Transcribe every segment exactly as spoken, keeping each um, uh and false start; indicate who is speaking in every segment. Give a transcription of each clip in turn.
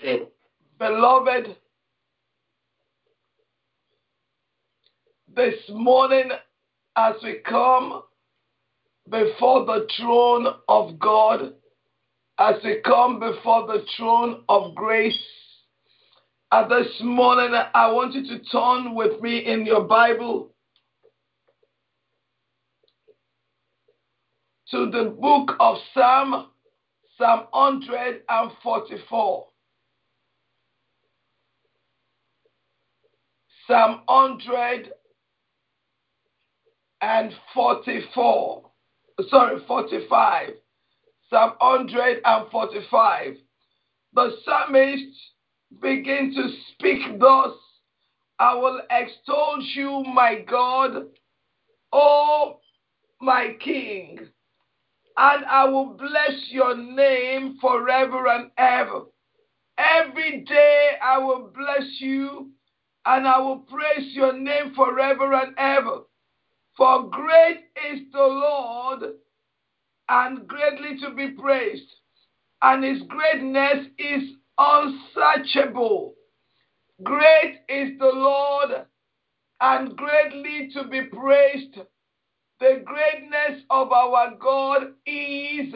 Speaker 1: Beloved, this morning as we come before the throne of God, as we come before the throne of grace, and this morning I want you to turn with me in your Bible to the book of Psalm, Psalm one forty-four. Psalm one forty-four. Sorry, forty-five. Psalm one forty-five. The psalmist begins to speak thus: I will extol you, my God, O my King, and I will bless your name forever and ever. Every day I will bless you, and I will praise your name forever and ever. For great is the Lord, and greatly to be praised, and his greatness is unsearchable. Great is the Lord, and greatly to be praised. The greatness of our God is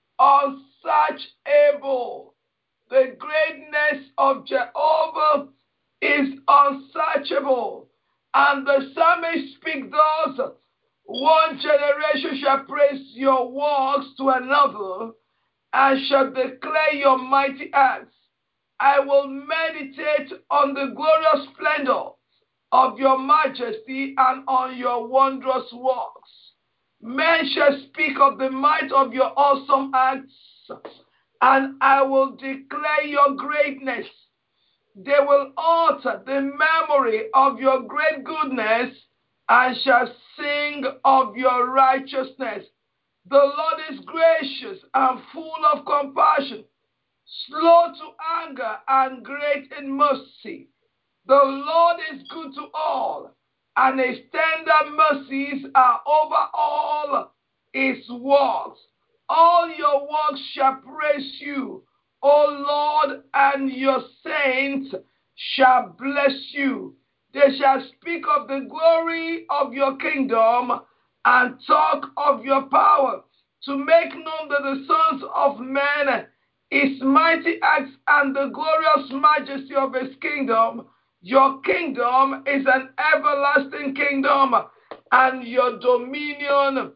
Speaker 1: unsearchable. The greatness of Jehovah is unsearchable. And the psalmist speaks thus: one generation shall praise your works to another, and shall declare your mighty acts. I will meditate on the glorious splendor of your majesty and on your wondrous works. Men shall speak of the might of your awesome acts, and I will declare your greatness. They will utter the memory of your great goodness and shall sing of your righteousness. The Lord is gracious and full of compassion, slow to anger and great in mercy. The Lord is good to all, and his tender mercies are over all his works. All your works shall praise you, O Lord, and your saints shall bless you. They shall speak of the glory of your kingdom and talk of your power, to make known to the sons of men his mighty acts and the glorious majesty of his kingdom. Your kingdom is an everlasting kingdom, and your dominion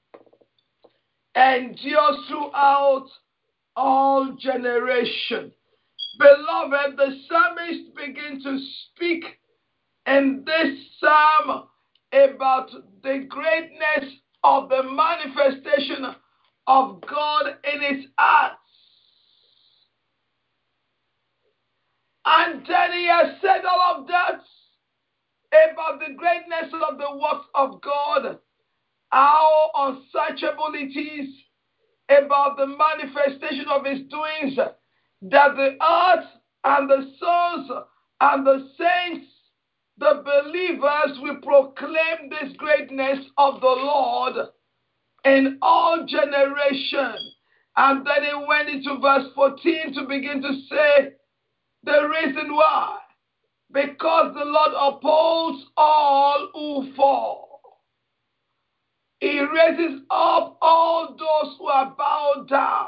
Speaker 1: endures throughout all generation. Beloved, the psalmist begins to speak in this psalm about the greatness of the manifestation of God in his acts. And then he has said all of that about the greatness of the works of God, how unsearchable it is, about the manifestation of his doings, that the earth and the sons and the saints, the believers, will proclaim this greatness of the Lord in all generations. And then he went into verse fourteen to begin to say the reason why. Because the Lord upholds all who fall. He raises up all those who are bowed down.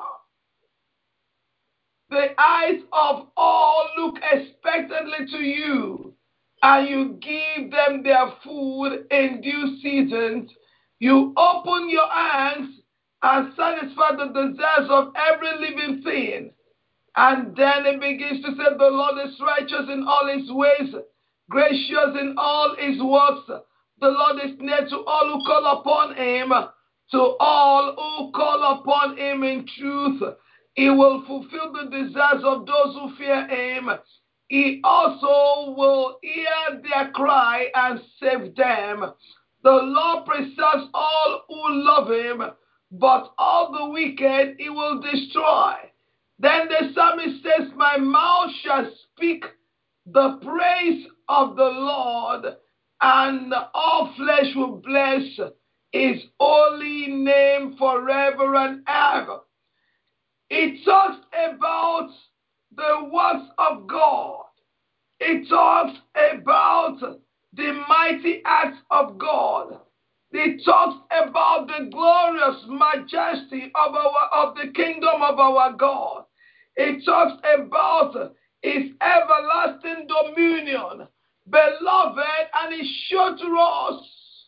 Speaker 1: The eyes of all look expectantly to you, and you give them their food in due seasons. You open your hands and satisfy the desires of every living thing. And then it begins to say, the Lord is righteous in all his ways, gracious in all his works. The Lord is near to all who call upon him, to all who call upon him in truth. He will fulfill the desires of those who fear him. He also will hear their cry and save them. The Lord preserves all who love him, but all the wicked he will destroy. Then the psalmist says, my mouth shall speak the praise of the Lord, and all flesh will bless his holy name forever and ever. It talks about the works of God. It talks about the mighty acts of God. It talks about the glorious majesty of our of the kingdom of our God. It talks about his everlasting dominion. Beloved, and it shows to us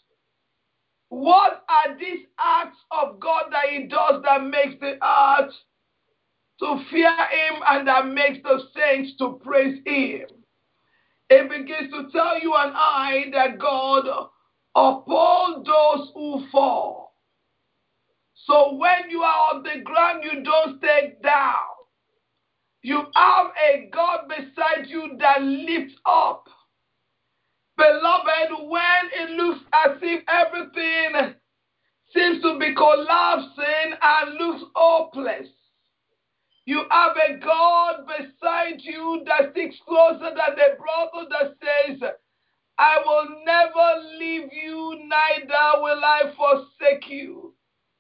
Speaker 1: what are these acts of God that he does that makes the earth to fear him and that makes the saints to praise him. It begins to tell you and I that God upholds those who fall. So when you are on the ground, you don't stay down. You have a God beside you that lifts up. Beloved, when it looks as if everything seems to be collapsing and looks hopeless, you have a God beside you that sticks closer than a brother that says, I will never leave you, neither will I forsake you.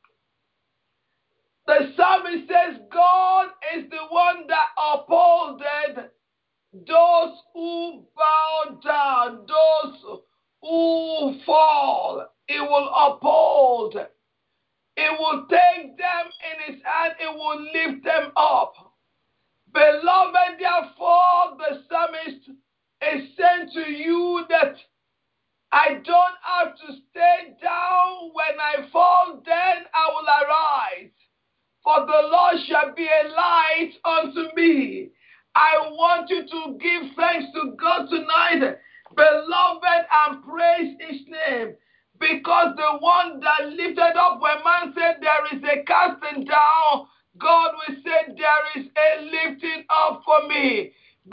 Speaker 1: The psalmist says, God is the one that upholded those who bow down, those who fall. He will uphold. It will take them in his hand. It will lift them up. Beloved, therefore, the psalmist is saying to you that I don't have to stay down. When I fall, then I will arise. For the Lord shall be a light unto me. I want you to give thanks to God tonight, beloved, and praise his name. Because the one that lifted up, when man said there is a casting down, God will say there is a lifting up for me.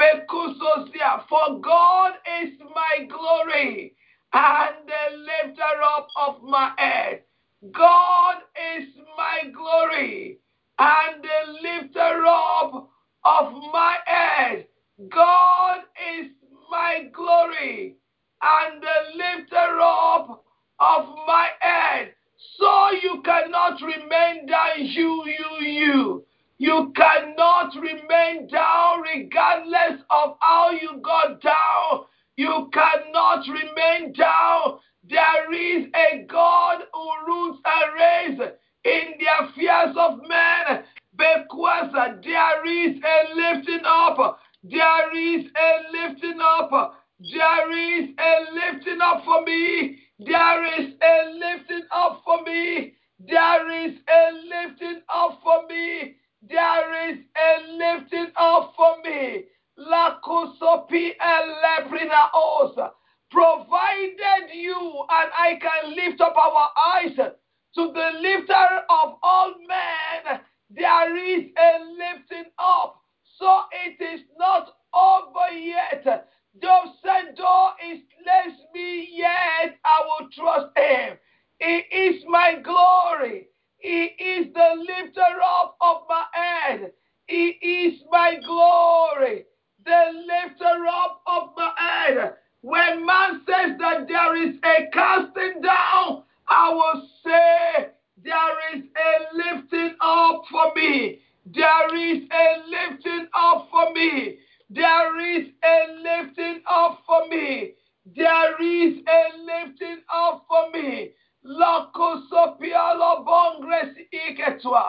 Speaker 1: For God is my glory and the lifter up of my head. God is my glory and the lifter up of my head. God is my glory and the lifter up of my head. So you cannot remain down, you, you, you. You cannot remain down regardless of how you got down. You cannot remain down. There is a God who rules and reigns in the affairs of men. Because there is a lifting up. There is a lifting up. There is a lifting up for me. There is a lifting up for me. There is a lifting up for me. There is a lifting up for me. La kusopi eleprina osa. Provided you and I can lift up our eyes to the lifter of all men, there is a lifting up. So it is not over yet. Job said, though it slays me, yet I will trust him. He is my glory. He is the lifter up of my head. He is my glory, the lifter up of my head. When man says that there is a casting down, I will say there is a lifting up for me. There is a lifting up for me. There is a lifting up for me. There is a lifting up for me. Loko sopialo bongresi iketwa.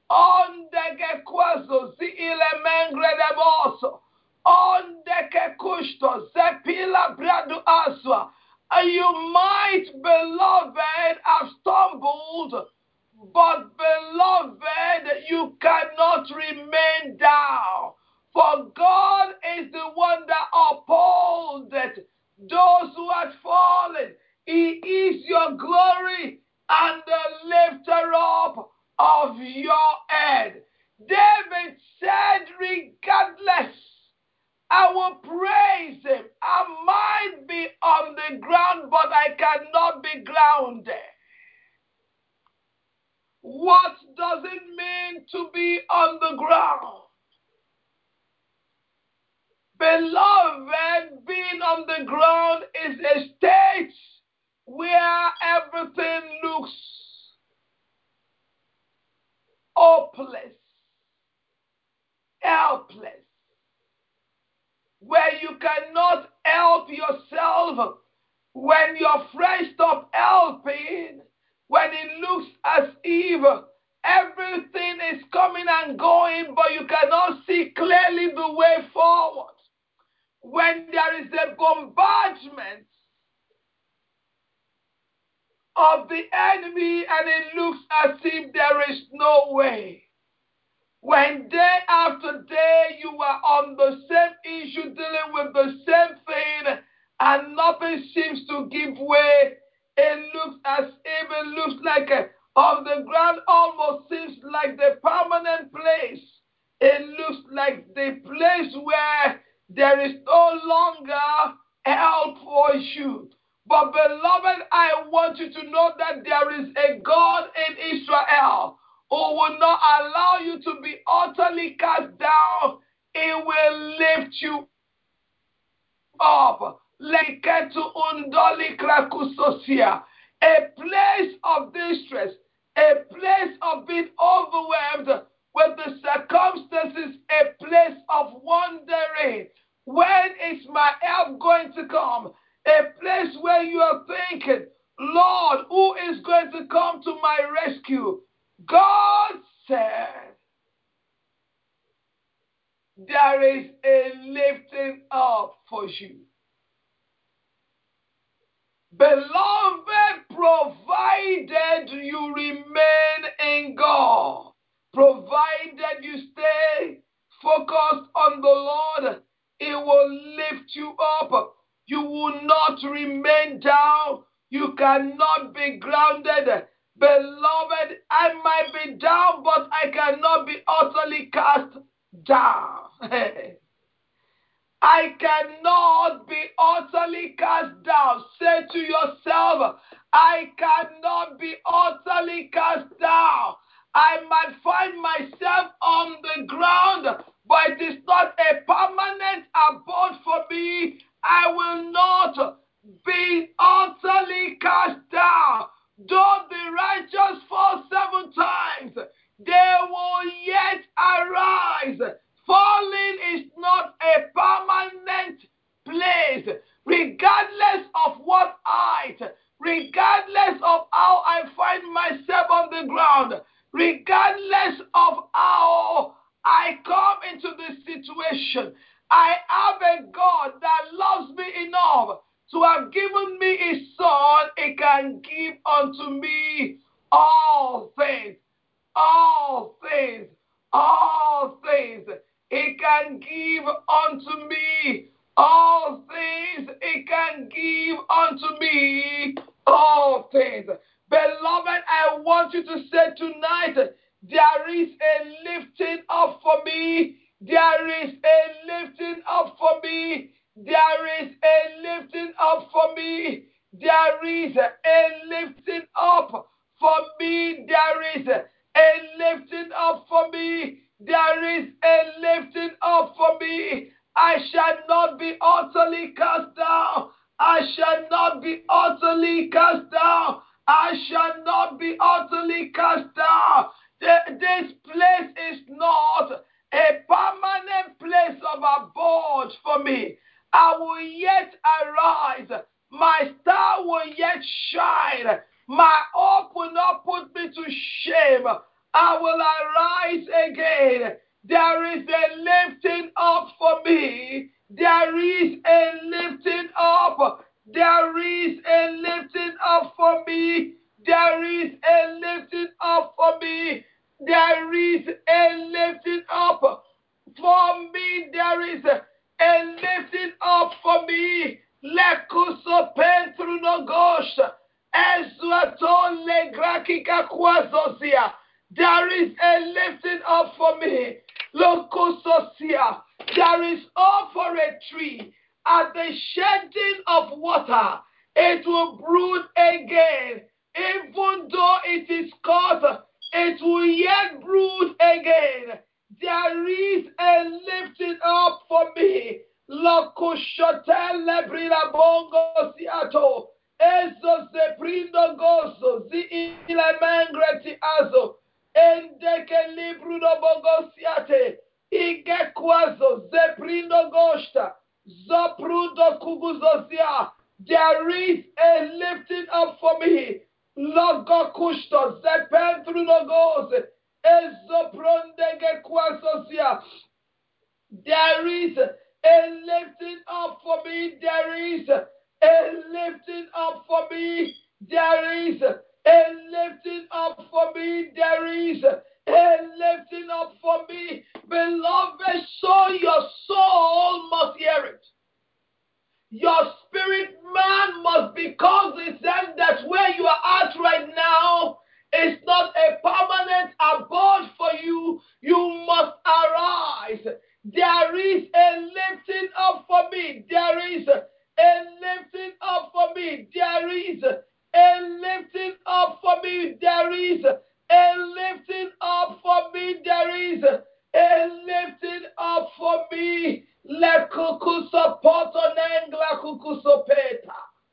Speaker 1: Ondege kwazo zi ile mengre de boso. Ondeke kushto zepila bradu aswa. You might, beloved, have stumbled, but beloved, you cannot remain down. For God is the one that upholds those who had fallen. He is your glory and the lifter up of your head. David said, regardless, I will praise him. I might be on the ground, but I cannot be grounded. What does it mean to be on the ground? Beloved, being on the ground is a state where everything looks hopeless, helpless. you cannot help yourself, when your friends stop helping, when it looks as if everything is coming and going, but you cannot see clearly the way forward, when there is a bombardment of the enemy and it looks as if there is no way, when day after day you are on the same issue, dealing with the same thing, and nothing seems to give way, it looks as if it looks like a, on the ground almost seems like the permanent place. It looks like the place where there is no longer help for you. But beloved, I want you to know that there is a God in Israel who will not allow you to be utterly cast down. He will lift you up. A place of distress, a place of being overwhelmed with the circumstances, a place of wondering, when is my help going to come? A place where you are thinking, Lord, who is going to come to my rescue? God said, there is a lifting up for you. Beloved, provided you remain in God, provided you stay focused on the Lord, He will lift you up. You will not remain down. You cannot be grounded. Beloved, I might be down, but I cannot be utterly cast down. I cannot be utterly cast down. Say to yourself, I cannot be utterly cast down. I might find myself on the ground, but it is not a permanent abode for me. I will not be utterly cast down. Though the righteous fall seven times, they will yet arise. Falling is not a permanent place, regardless of what height, regardless of how I find myself on the ground, regardless of how I come into this situation. I have a God that loves me enough to have given me His Son. He can give unto me all things, all things, all things. He can give unto me all things. He can give unto me all things. Beloved, I want you to say tonight, there is a lifting up for me. There is a lifting up for me. There is a lifting up for me. There is a lifting up for me. There is a lifting up for me. There is a lifting up for me. I shall not be utterly cast down. I shall not be utterly cast down. I shall not be utterly cast down. This place is not a permanent place of abode for me. I will yet arise. My star will yet shine. My hope will not put me to shame. I will arise again. There is a lifting up for me. There is a lifting up. There is a lifting up for me. There is a lifting up for me. There is a lifting up for me. There is a lifting up for me. Lekuso pentru no gosha. Ezwaton le grakika kwazozia. There is a lifting up for me. Lokososia. There is hope for a tree. At the shedding of water, it will brood again. Even though it is cut, it will yet brood again. There is a lifting up for me. Lokoshotel lebrina bongo siato. Ezo zeprindo gozo. Zi ilemengreti azo. Endeke libruno bongo siate. Ige kwazo zeprindo goshta. Zaprudo Kuguzozia. There is a lifting up for me. Logo Kushto. Zepentrunogoz. Ezoprondege Kwasosia. There is a lifting up for me. There is a lifting up for me. There is a lifting up for me. There is a lifting up for me. Beloved, so your soul must hear it. Your spirit man must, because it says that where you are at right now is not a permanent abode for you. You must arise. There is a lifting up for me. There is a lifting up for me. There is a lifting up for me. There is a lifting up for me. There is a lifting up for me. Le kukuso poto nengla kukuso peta.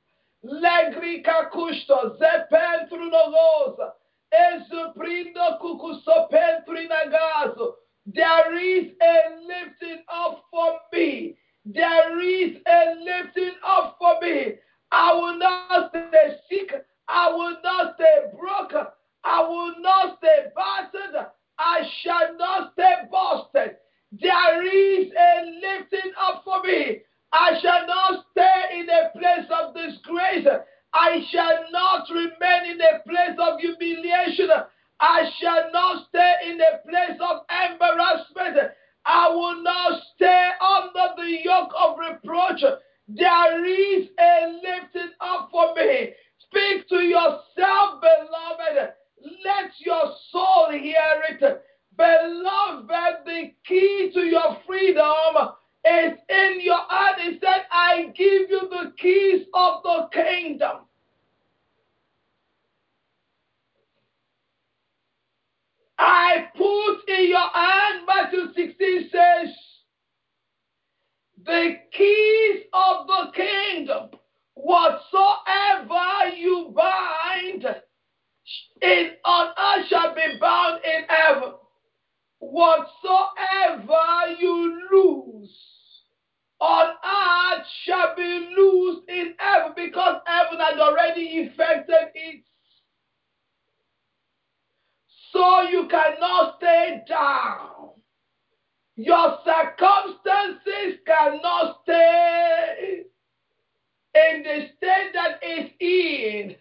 Speaker 1: Legrika kusto zepentru nogosa. Ezuprindo kukuso pentri nagazo. There is a lifting up for me. There is a lifting up for me. I will not stay sick. I will not stay broken. I will not stay battered. I shall not stay busted. There is a lifting up for me. I shall not stay in a place of disgrace. I shall not remain in a place of humiliation. I shall not stay in a place of embarrassment. I will not stay under the yoke of reproach. There is a lifting up for me. Speak to yourself, beloved. Let your soul hear it. Beloved, the key to your freedom is in your hand. He said, I give you the keys of the kingdom. I put in your hand, Matthew sixteen says, the keys of the kingdom. Whatsoever you bind in on earth shall be bound in heaven. Whatsoever you lose on earth shall be loosed in heaven, because heaven had already effected it. So you cannot stay down. Your circumstances cannot stay in the state that it's in.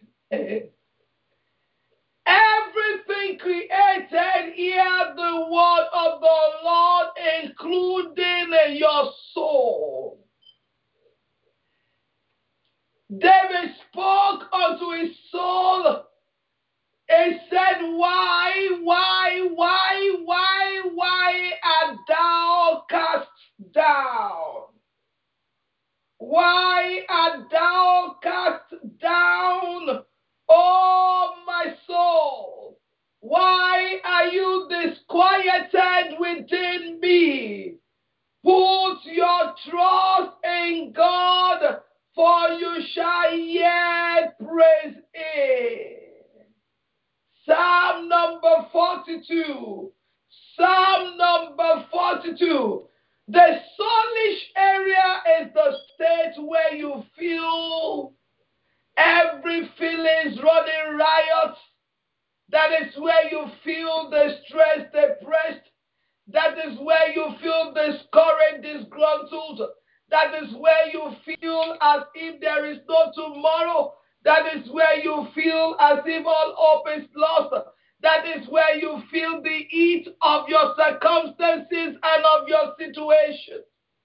Speaker 1: Everything created, hear the word of the Lord, including your soul. David spoke unto his soul. He said, why, why, why, why, why art thou cast down? Why art thou cast down, O my soul? Why are you disquieted within me? Put your trust in God, for you shall yet praise Him. Psalm number forty-two. Psalm number forty-two. The soulish area is the state where you feel every feelings running riot. That is where you feel the stress, depressed. That is where you feel discouraged, disgruntled. That is where you feel as if there is no tomorrow. That is where you feel as if all hope is lost. That is where you feel the heat of your circumstances and of your situation.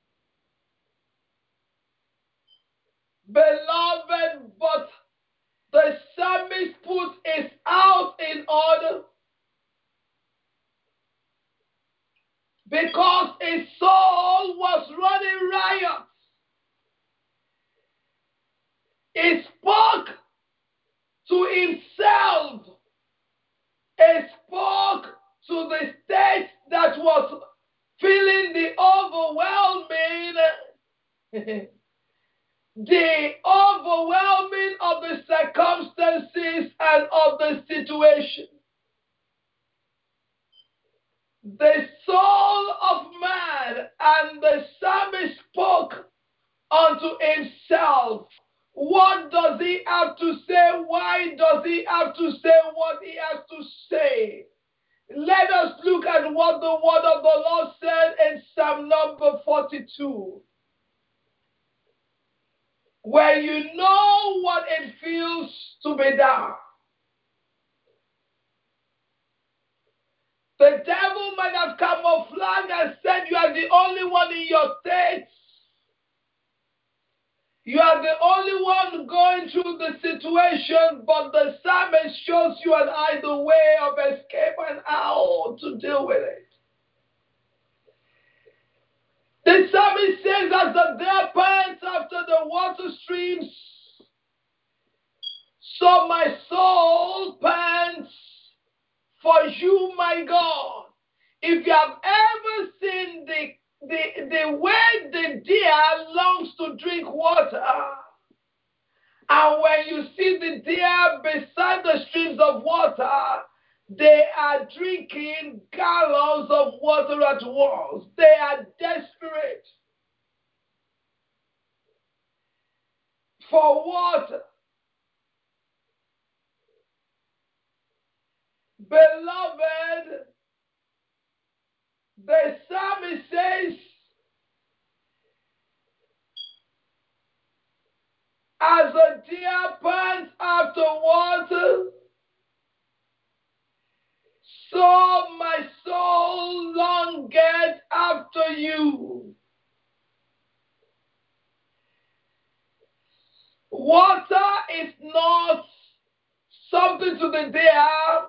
Speaker 1: Beloved, but the psalmist put his house in order because his soul was running riot. He spoke to himself. He spoke to the state that was feeling the overwhelming, the overwhelming of the circumstances and of the situation. The soul of man, and the psalmist spoke unto himself. What does he have to say? Why does he have to say what he has to say? Let us look at what the word of the Lord said in Psalm number forty-two. Where you know what it feels to be down. The devil might have camouflaged and said you are the only one in your state. You are the only one going through the situation, but the psalmist shows you and I the way of escape and how to deal with it. The psalmist says, as the deer pants after the water streams, so my soul pants for you, my God. If you have ever seen the, the, the way the deer longs to drink water, and when you see the deer beside the streams of water, they are drinking gallons of water at once. They are desperate for water. Beloved, the psalmist says, as a deer pants after water, so my soul longeth after you. Water is not something to the deer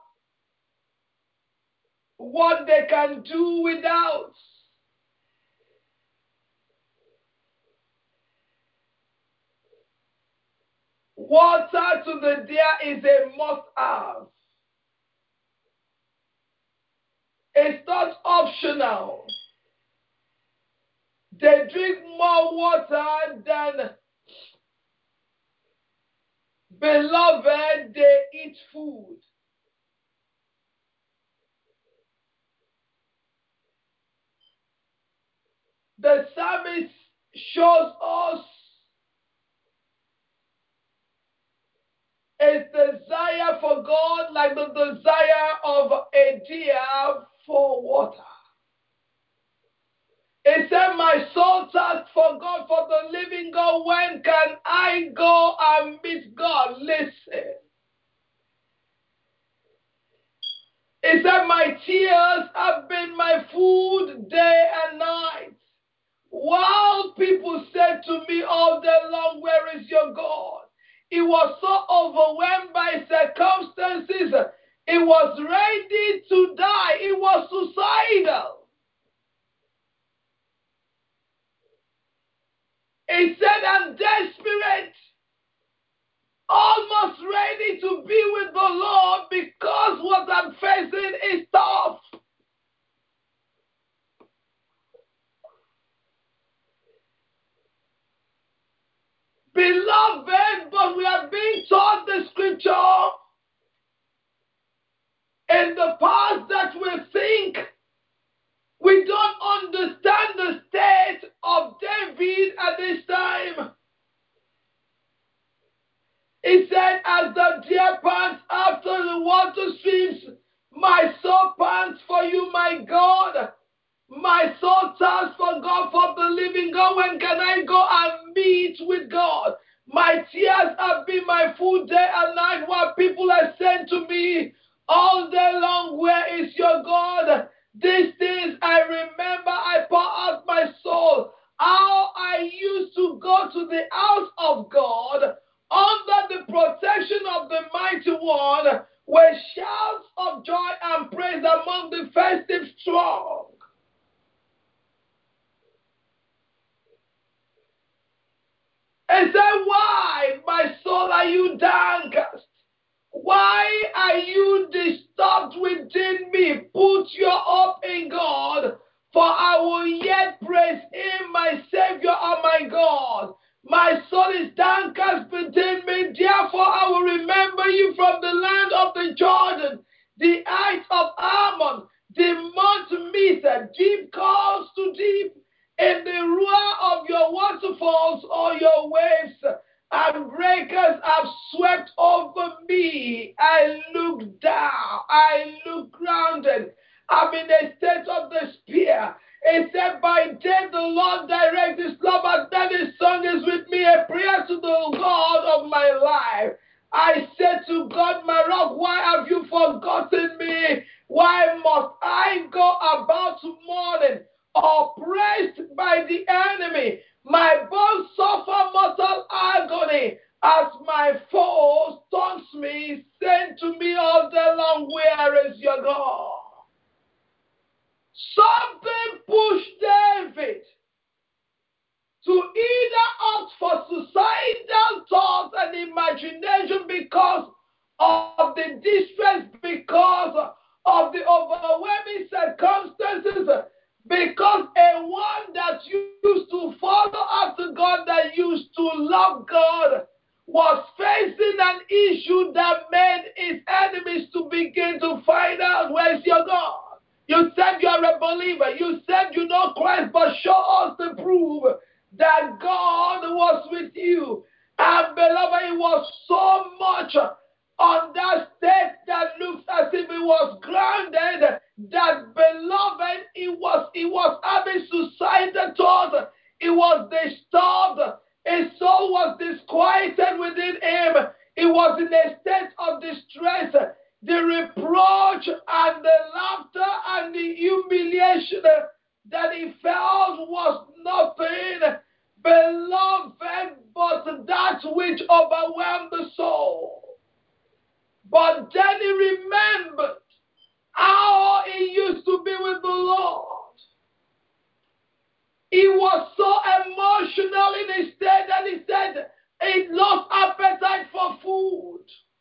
Speaker 1: what they can do without. Water to the deer is a must-have. It's not optional. They drink more water than, beloved, they eat food. The psalmist shows us a desire for God like the desire of a deer for water. He said, my soul thirsts for God, for the living God. When can I go and meet God? Listen. He said, my tears have been my food day and night. While people said to me all day long, where is your God? He was so overwhelmed by circumstances. He was ready to die. He was suicidal. He said, I'm desperate, almost ready to be with the Lord because what I'm facing is tough. Beloved, but we are being taught the scripture in the past that we think we don't understand the state of David at this time. He said, as the deer pants after the water streams, my soul pants for you, my God. My soul thirsts for God, for the living God. When can I go and meet with God? My tears have been my food day and night, while people are saying to me all day long, where is your God? These things I remember, I pour out my soul. How I used to go to the house of God under the protection of the mighty one, with shouts of joy and praise among the festive strong. And say, why, my soul, are you downcast? Why are you disturbed within me? Put your hope in God, for I will yet praise him, my Savior and my God. My soul is downcast within me, therefore I will remember you from the land of the Jordan, the heights of Ammon, the Mount Misa. Deep calls to deep in the roar of your waterfall. waterfalls, all your waves and breakers have swept over me. I look down. I look grounded. I'm in a state of despair. It said, by day the Lord directs his love, and then his song is with me, a prayer to the God of my life. I said to God, my rock, why have you forgotten me? Why must I go about mourning, oppressed by the enemy? My bones suffer mortal agony as my foe taunts me, saying to me all day long, where is your God? Something pushed David to either opt for suicidal thoughts and imagination because of the distress, because of the overwhelming circumstances, because a one that used to follow after God, that used to love God, was facing an issue that made his enemies to begin to find out, where's your God? You said you're a believer. You said you know Christ, but show us the proof that God was with you. And beloved, it was so much on that state that looks as if it was grounded, that beloved, it was, it was having suicidal thoughts. It was disturbed. His soul was disquieted within him. He was in a state of distress. The reproach and the laughter and the humiliation that he felt was nothing, beloved, but that which overwhelmed the soul. But then he remembered how he used to be with the Lord. He was so emotional in his state that he said he lost appetite for food.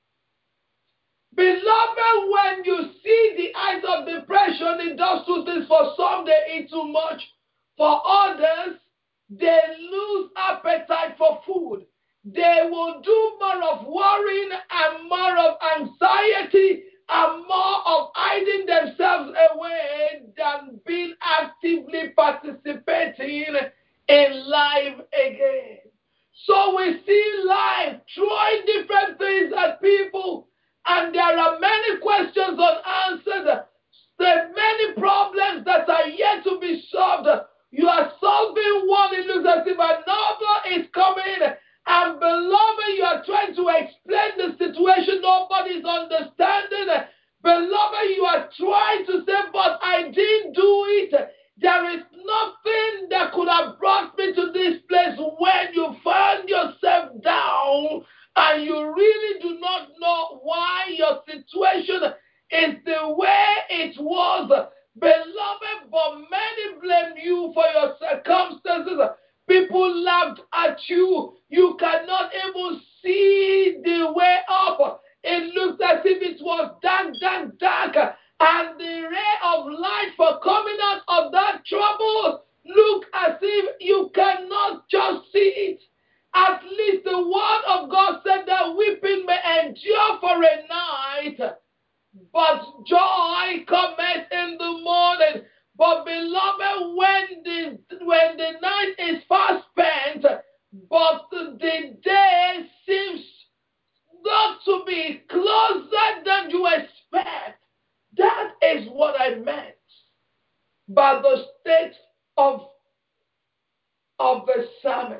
Speaker 1: Beloved, when you see the eyes of depression, it does two things. For some, they eat too much. For others, they lose appetite for food. They will do more of worrying and more of anxiety and more of hiding themselves away than being actively participating in life again. So we see life throwing different things at people. And there are many questions unanswered. There are many problems that are yet to be solved. You are solving one, it looks as if another is coming. And beloved, you are trying to explain the situation. Nobody is understanding. Beloved, you are trying to say, but I didn't do it. There is nothing that could have brought me to this place. When you find yourself down and you really do not know why your situation is the way it was, beloved, but many blame you for your circumstances. People laughed at you. You cannot even see the way up. It looks as if it was dark, dark, dark. And the ray of light for coming out of that trouble look as if you cannot just see it. At least the word of God said that weeping may endure for a night, but joy cometh in the morning. But beloved, when the when the night is fast spent, but the day seems not to be closer than you expect, that is what I meant by the state of, of the psalmist.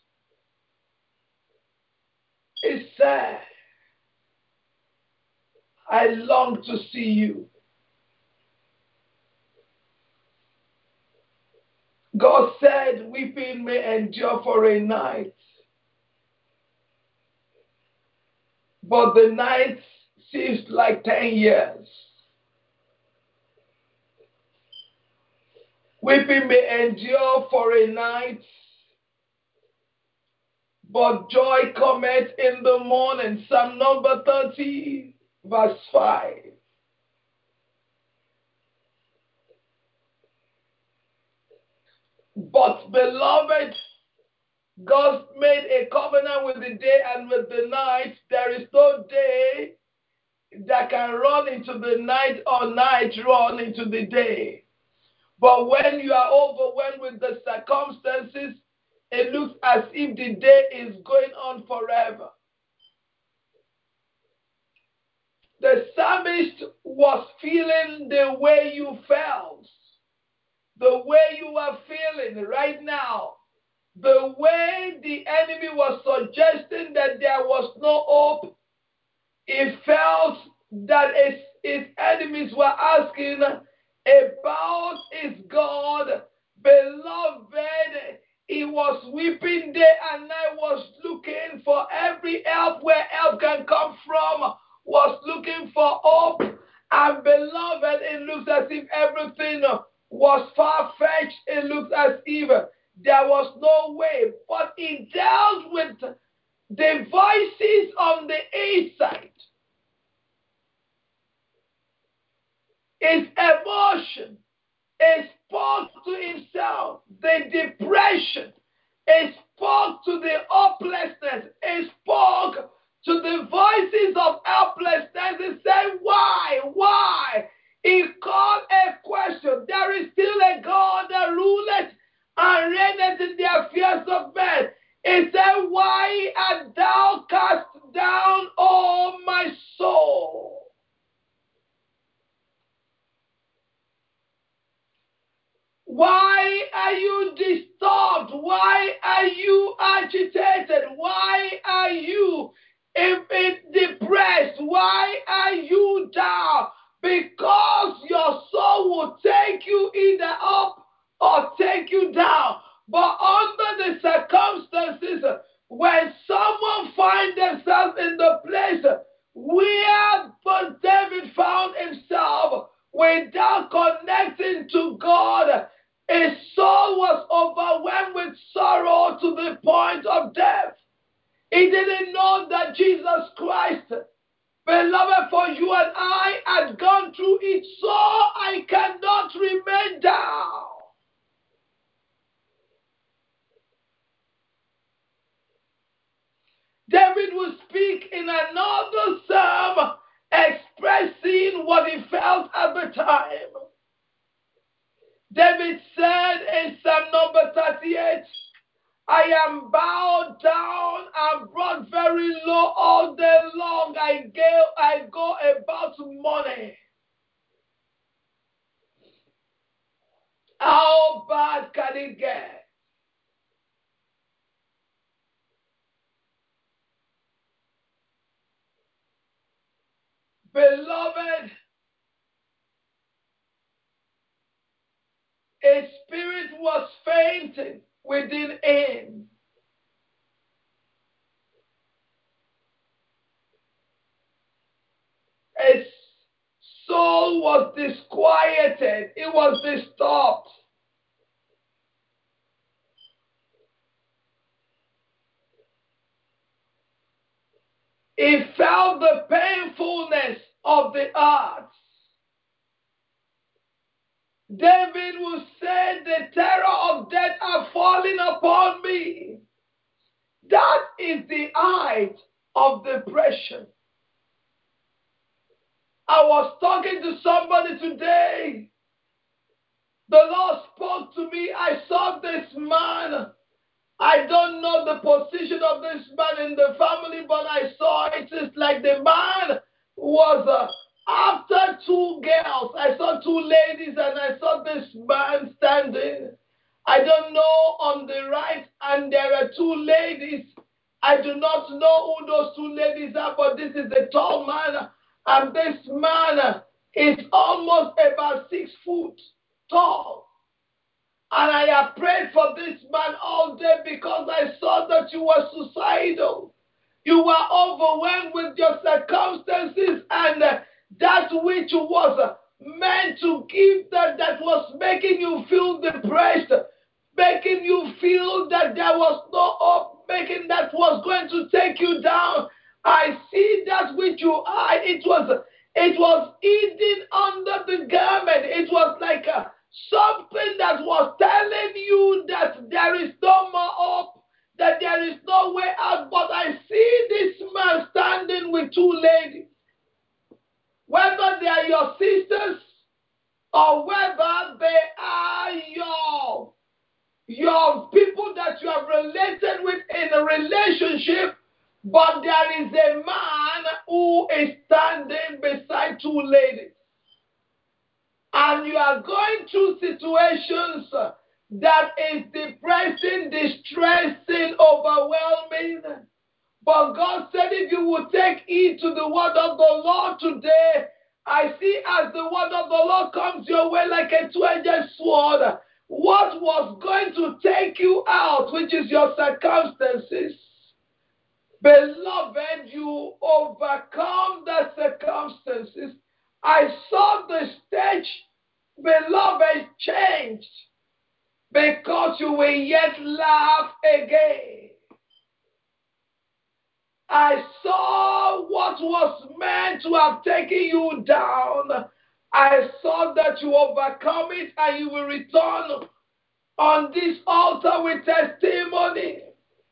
Speaker 1: He said, I long to see you. God said, weeping may endure for a night, but the night seems like ten years. Weeping may endure for a night, but joy cometh in the morning. Psalm number thirty, verse five. But beloved, God made a covenant with the day and with the night. There is no day that can run into the night or night run into the day. But when you are overwhelmed with the circumstances, it looks as if the day is going on forever. The psalmist was feeling the way you felt, the way you are feeling right now, the way the enemy was suggesting that there was no hope. He felt that his, his enemies were asking about his God. Beloved, he was weeping day and night, was looking for every help where help can come from, was looking for hope. And beloved, it looks as if everything was far-fetched. It looks as if there was no way. But he dealt with the voices on the inside. His emotion. He spoke to himself. The depression. He spoke to the hopelessness. He spoke to the voices of helplessness. He said, why? Why? He called a question. There is still a God that ruleth and reigneth in the affairs of men. He said, why art thou cast down, O my soul? Why are you disturbed? Why are you agitated? Why are you depressed? Why are you down? Because your soul will take you either up or take you down. But under the circumstances, when someone finds themselves in the place where David found himself without connecting to God, his soul was overwhelmed with sorrow to the point of death. He didn't know that Jesus Christ, beloved, for you and I had gone through it, so I cannot remain down. David will speak in another psalm expressing what he felt at the time. David said in Psalm number thirty-eight, I am bowed down and brought very low all day long. I go, I go about mourning. How bad can it get? Beloved, his spirit was fainting within him. His soul was disquieted. It was disturbed. He felt the painfulness of the earth. David will say, the terror of death are falling upon me. That is the height of depression. I was talking to somebody today. The Lord spoke to me. I saw this man. I don't know the position of this man in the family, but I saw it. It's like the man was uh, after two girls. I saw two ladies and I saw this man standing. I don't know on the right, and there are two ladies. I do not know who those two ladies are, but this is a tall man, and this man is almost about six foot tall. And I have prayed for this man all day because I saw that you were suicidal. You were overwhelmed with your circumstances, and uh, that which was uh, meant to give that, that was making you feel depressed, making you feel that there was no hope, making that was going to take you down. I see that which you are. It was, it was hidden under the garment. It was like a something that was telling you that there is no more hope, that there is no way out. But I see this man standing with two ladies. Whether they are your sisters or whether they are your, your people that you have relationship, but there is a man who is standing beside two ladies. And you are going through situations that is depressing, distressing, overwhelming. But God said if you will take heed to the word of the Lord today, I see as the word of the Lord comes your way like a two-edged sword, what was going to take you out, which is your circumstances, beloved, you overcome the circumstances. I saw the stage, beloved, changed because you will yet laugh again. I saw what was meant to have taken you down. I saw that you overcome it and you will return on this altar with testimony.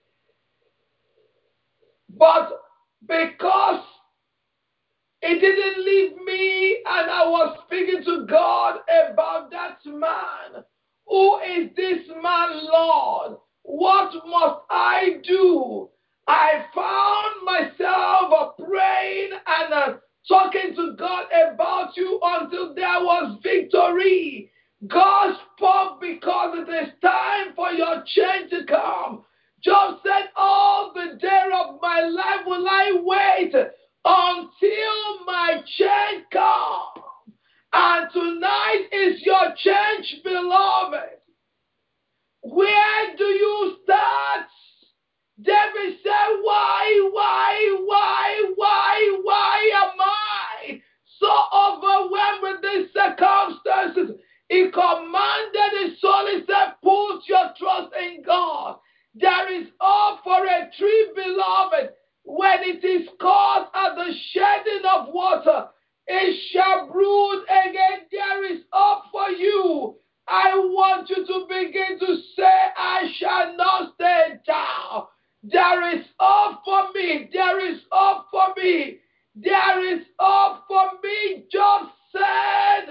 Speaker 1: But because it didn't leave me and I was speaking to God about that man. Who is this man, Lord? What must I do? I found myself praying and uh, talking to God about you until there was victory. God spoke because it is time for your change to come. Job said, all the day of my life will I wait until my change comes. And tonight is your change, beloved. Where do you start? David said, why, why, why, why, why am I so overwhelmed with these circumstances? He commanded his soul, he said, put your trust in God. There is hope for a tree, beloved. When it is caught at the shedding of water, it shall brood again. There is hope for you. I want you to begin to say, I shall not stay down. There is hope for me. There is hope for me. There is hope for me. Job said,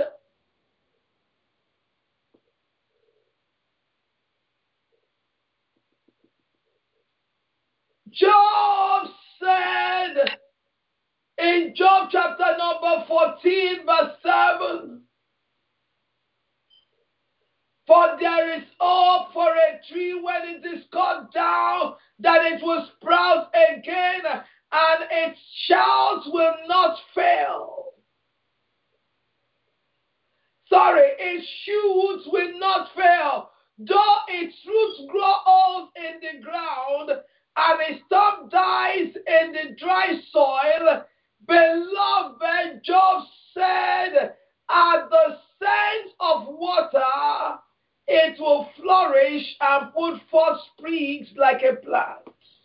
Speaker 1: Job said in Job chapter number fourteen, verse seven, for there is hope for a tree when it is cut down, that it will sprout again, and its shoots will not fail. Sorry, its shoots will not fail. Though its roots grow old in the ground, and its stump dies in the dry soil, beloved, Job said, at the scent of water, it will flourish and put forth sprigs like a plant.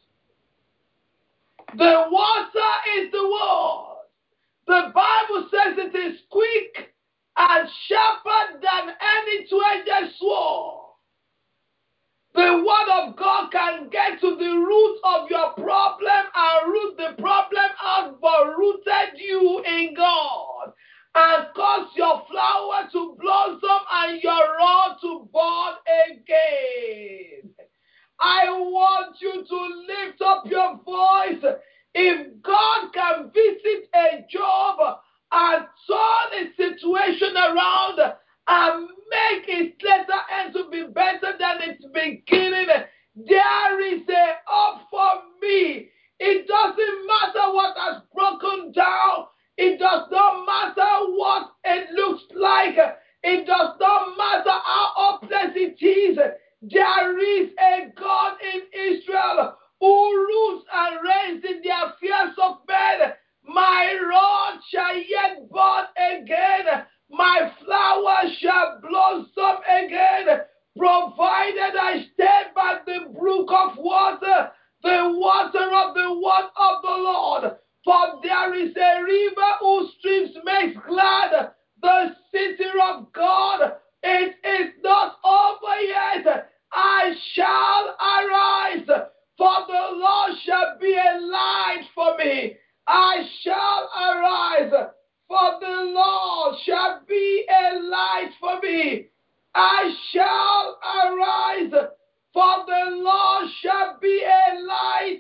Speaker 1: The water is the word. The Bible says it is quick and sharper than any two-edged sword. The word of God can get to the root of your problem and root the problem out, but rooted you in God and cause your flower to blossom and your rod to bud again. I want you to lift up your voice. If God can visit a Job and turn a situation around and make its latter end to be better than its beginning, there is a hope for me. It doesn't matter what has broken down. It does not matter what it looks like. It does not matter how hopeless it is. There is a God in Israel who rules and reigns in the affairs of men. My rod shall yet bud again. My flower shall blossom again, provided I stay by the brook of water, the water of the word of the Lord. For there is a river whose streams makes glad the city of God. It is not over yet. I shall arise, for the Lord shall be a light for me. I shall arise, for the Lord shall be a light for me. I shall arise, for the Lord shall be a light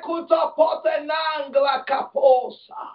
Speaker 1: kuta potenangla kaposa.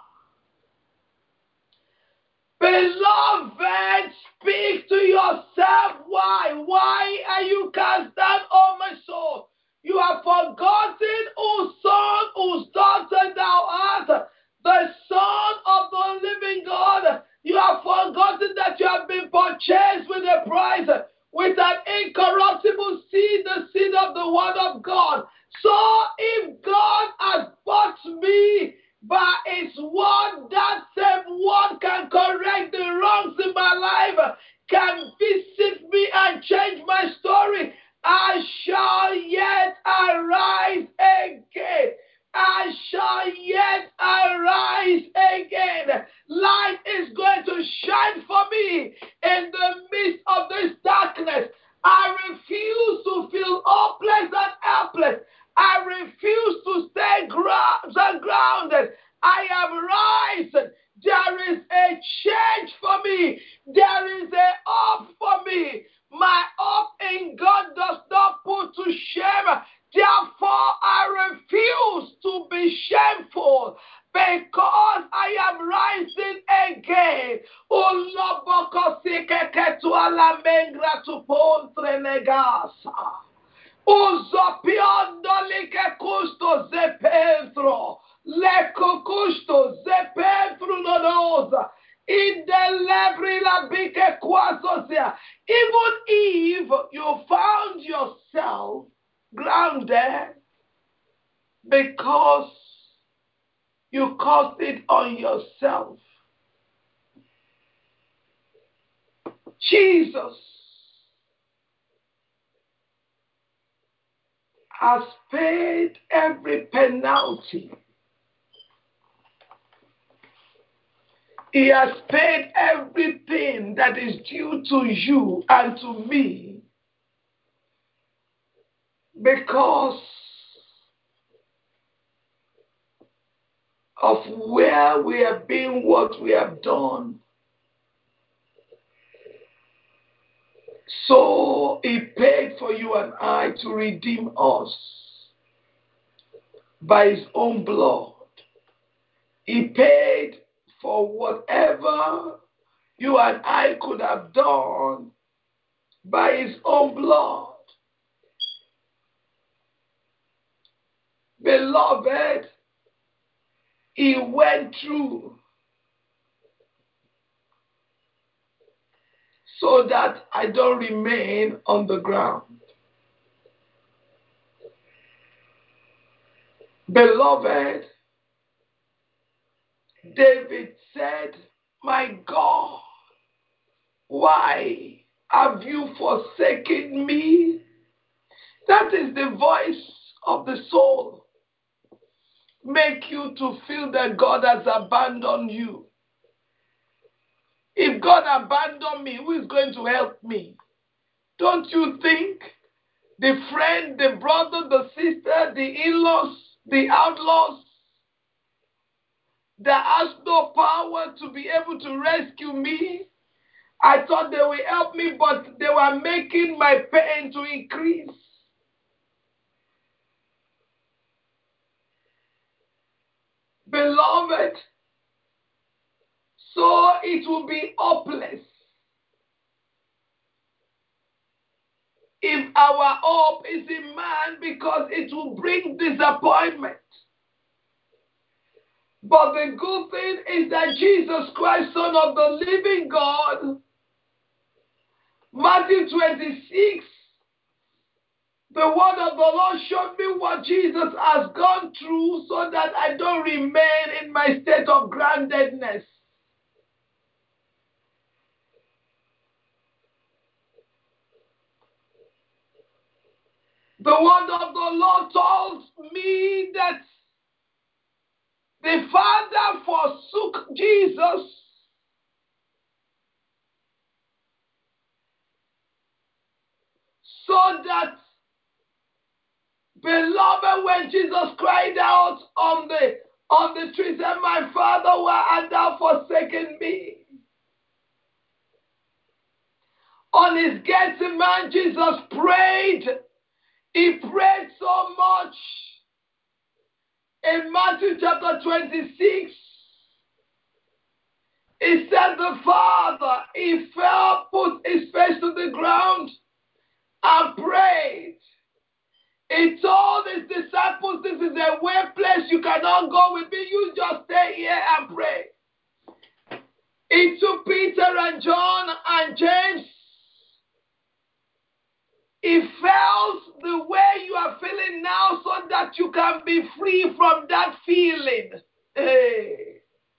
Speaker 1: Beloved, speak to yourself. Why? Why are you cast down, O my soul? You have forgotten whose son, whose daughter thou art, the Son of the living God. You have forgotten that you have been purchased with a price, with an incorruptible seed, the seed of the word of God. So if God has bought me by his word, that same word can correct the wrongs in my life, can visit me and change my story. I shall yet arise again. I shall yet arise again. Light is going to shine for me in the midst of this darkness. I refuse to feel hopeless and helpless. I refuse to stay gra- grounded. I am rising. There is a change for me. There is a hope for me. My hope in God does not put to shame. Therefore, I refuse to be shameful because I am rising again. Uzopiondolike custo zepentro, leco custo zepentro nonosa, in the lebri la bike quasosia. Even if you found yourself grounded because you caused it on yourself, Jesus has paid every penalty. He has paid everything that is due to you and to me because of where we have been, what we have done. So he paid for you and I to redeem us by his own blood. He paid for whatever you and I could have done by his own blood. Beloved, he went through so that I don't remain on the ground. Beloved, David said, my God, why have you forsaken me? That is the voice of the soul. Make you to feel that God has abandoned you. If God abandoned me, who is going to help me? Don't you think the friend, the brother, the sister, the in-laws, the outlaws that has no power to be able to rescue me, I thought they will help me, but they were making my pain to increase. Beloved, so it will be hopeless if our hope is in man, because it will bring disappointment. But the good thing is that Jesus Christ, Son of the living God, Matthew twenty-six, the word of the Lord showed me what Jesus has gone through so that I don't remain in my state of groundedness. The word of the Lord told me that the Father forsook Jesus so that, beloved, when Jesus cried out on the on the tree, said, my Father, why art thou forsaken me? On his Gethsemane, Jesus prayed. He prayed so much In Matthew chapter twenty-six, he said the Father, he fell, put his face to the ground and prayed. He told his disciples, this is a weird place, you cannot go with me, you just stay here and pray. He took Peter and John and James. He felt the way you are feeling now so that you can be free from that feeling. Hey.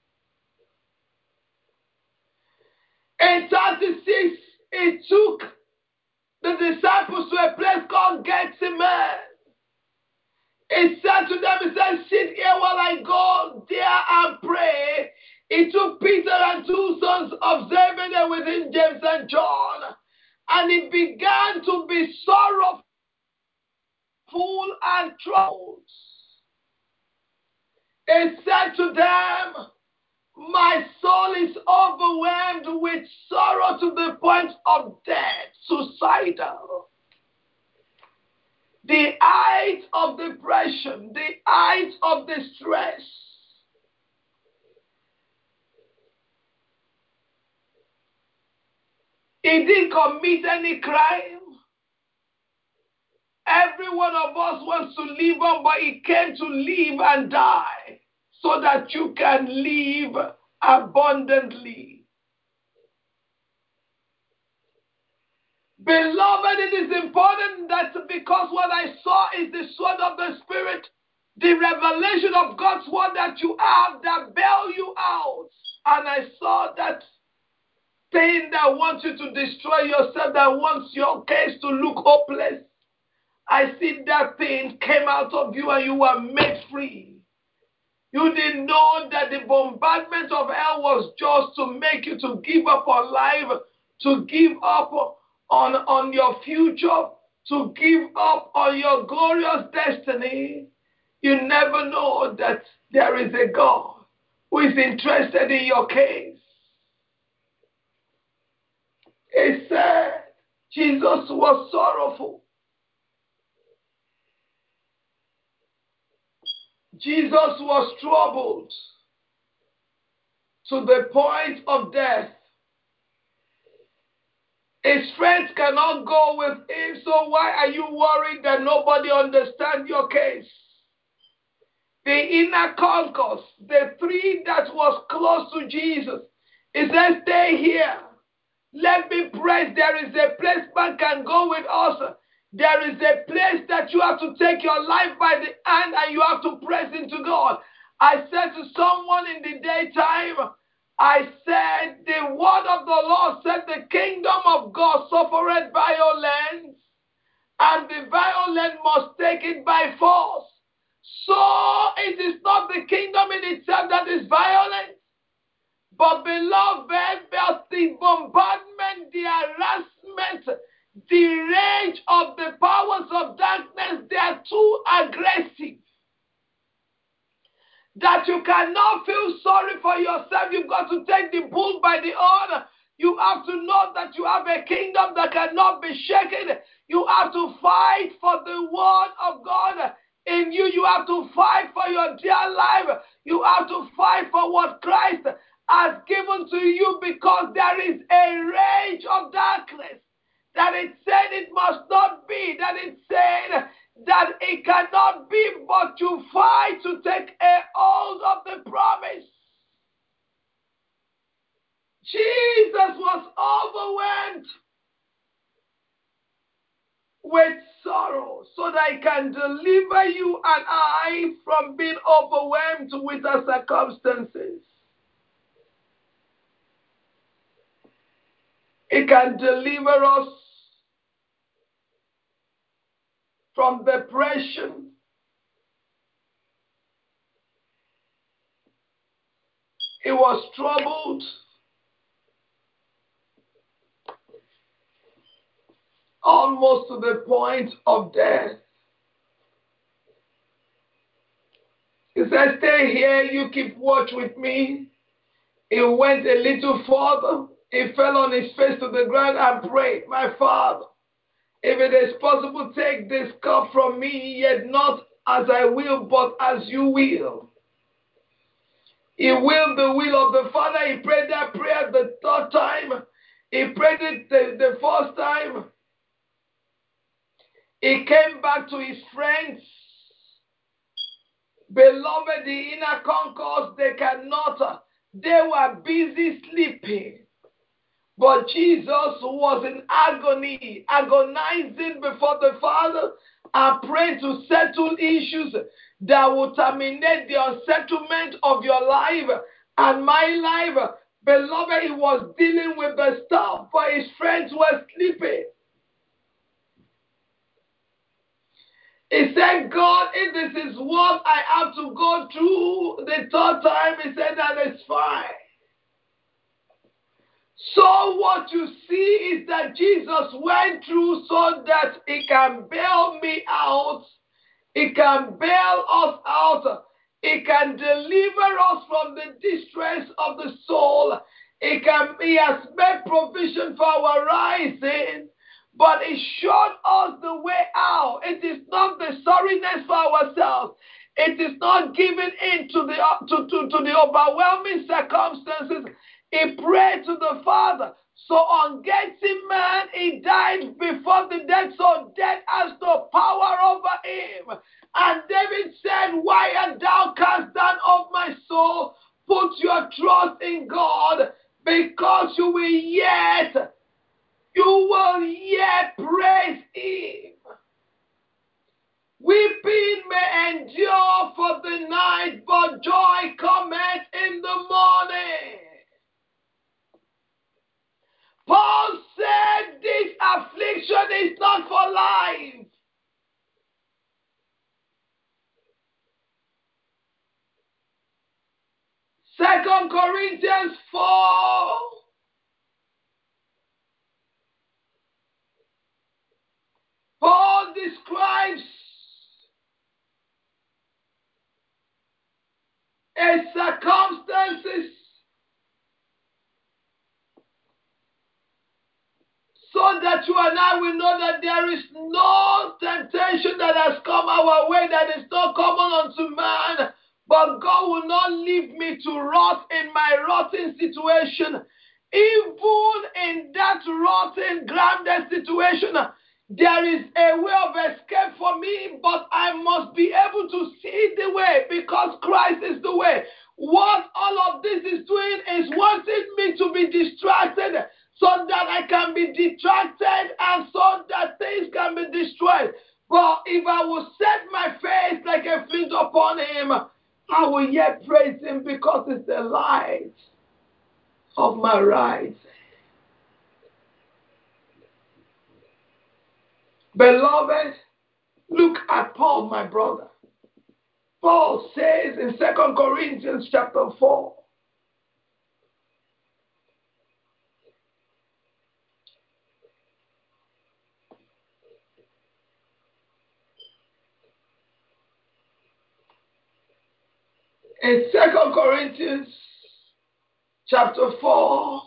Speaker 1: In thirty-six, he took the disciples to a place called Gethsemane. He said to them, he said, sit here while I go there and pray. He took Peter and two sons of Zebedee with him, James and John, and he began to be sorrowful and troubled. He said to them, my soul is overwhelmed with sorrow to the point of death, suicidal. The height of depression, the height of distress. He didn't commit any crime. Every one of us wants to live on, but he came to live and die so that you can live abundantly. Beloved, it is important that because what I saw is the sword of the Spirit, the revelation of God's word that you have that bail you out. And I saw that thing that wants you to destroy yourself, that wants your case to look hopeless. I see that thing came out of you and you were made free. You didn't know that the bombardment of hell was just to make you to give up on life, to give up on, on your future, to give up on your glorious destiny. You never know that there is a God who is interested in your case. He said Jesus was sorrowful. Jesus was troubled to the point of death. His friends cannot go with him, so why are you worried that nobody understands your case? The inner concourse, the three that was close to Jesus, he said, stay here. Let me pray. There is a place man can go with us. There is a place that you have to take your life by the hand and you have to press into God. I said to someone in the daytime, I said, the word of the Lord said the kingdom of God suffereth violence, and the violent must take it by force. So it is not the kingdom in itself that is violent, but beloved, but the bombardment, the harassment, the rage of the powers of darkness, they are too aggressive. That you cannot feel sorry for yourself. You've got to take the bull by the horn. You have to know that you have a kingdom that cannot be shaken. You have to fight for the word of God in you. You have to fight for your dear life. You have to fight for what Christ has given to you, because there is a rage of darkness. That it said it must not be. That it said that it cannot be, but you fight to take a hold of the promise. Jesus was overwhelmed with sorrow so that he can deliver you and I from being overwhelmed with our circumstances. He can deliver us from depression. He was troubled. Almost to the point of death. He said, stay here, you keep watch with me. He went a little further. He fell on his face to the ground and prayed, my Father, if it is possible, take this cup from me, yet not as I will, but as you will. He willed the will of the Father. He prayed that prayer the third time. He prayed it the, the first time. He came back to his friends. Beloved, the inner concourse, they cannot. They were busy sleeping. But Jesus was in agony, agonizing before the Father and praying to settle issues that will terminate the unsettlement of your life and my life. Beloved, he was dealing with the stuff, but his friends were sleeping. He said, God, if this is what I have to go through the third time, he said, that is fine. So what you see is that Jesus went through so that he can bail me out. He can bail us out. He can deliver us from the distress of the soul. He, can, he has made provision for our rising. But he showed us the way out. It is not the sorriness for ourselves. It is not giving in to the, to, to, to the overwhelming circumstances. He prayed to the Father. So on getting man, he died before the death. So death has no power over him. And David said, why art thou cast down of my soul? Put your trust in God, because you will yet You will yet praise him. Weeping may endure for the night, but joy cometh in the morning. Paul said this affliction is not for life. Second Corinthians four. Paul describes a circumstances so that you and I will know that there is no temptation that has come our way that is not common unto man. But God will not leave me to rot in my rotten situation. Even in that rotten, grounded situation, there is a way of escape for me, but I must be able to see the way, because Christ is the way. What all of this is doing is wanting me to be distracted so that I can be detracted and so that things can be destroyed. But if I will set my face like a flint upon him, I will yet praise him, because it's the light of my rise. Beloved, look at Paul, my brother. Paul says in Second Corinthians chapter four, in Second Corinthians chapter four,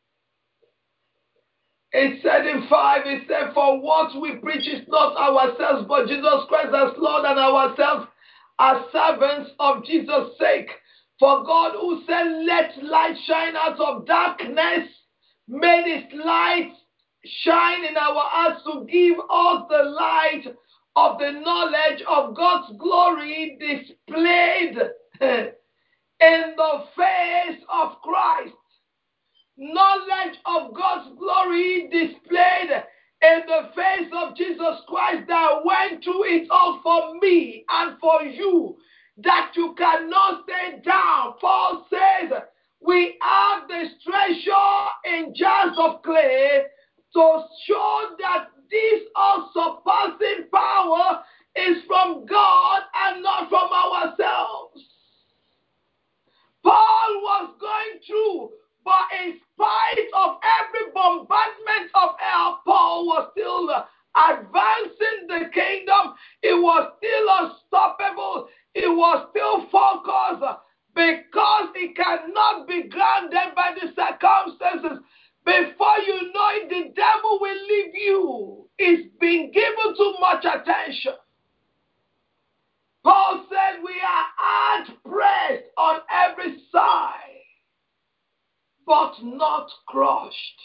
Speaker 1: it said in five, it said, for what we preach is not ourselves, but Jesus Christ as Lord, and ourselves as servants of Jesus' sake. For God, who said, let light shine out of darkness, made his light shine in our hearts to give us the light of the knowledge of God's glory displayed in the face of Christ. Knowledge of God's glory displayed in the face of Jesus Christ, that went through it all for me and for you, that you cannot stay down. Paul says we have this treasure in jars of clay to show that this all-surpassing power is from God and not from ourselves. Paul was going through, but in spite of every bombardment of hell, Paul was still advancing the kingdom. He was still unstoppable. He was still focused, because he cannot be grounded by the circumstances. Before you know it, the devil will leave you. It's been given too much attention. Paul said we are hard pressed on every side, but not crushed.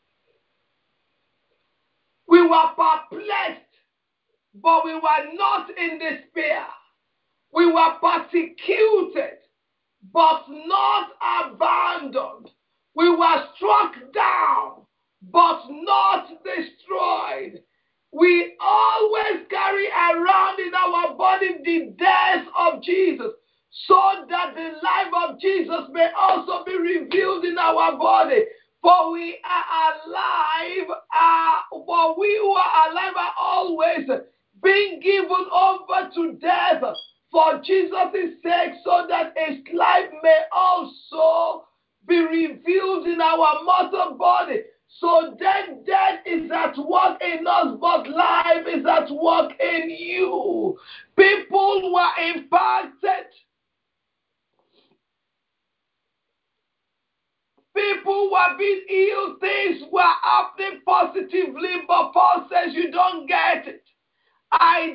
Speaker 1: We were perplexed, but we were not in despair. We were persecuted, but not abandoned. We were struck down, but not destroyed. We always carry around in our body the death of Jesus, so that the life of Jesus may also be revealed in our body. For we are alive, uh, for we who are alive are always being given over to death for Jesus' sake, so that his life may also be revealed in our mortal body. So then death is at work in us, but life is at work in you. People were impacted. People were being healed. Things were happening positively, but Paul says you don't get it. I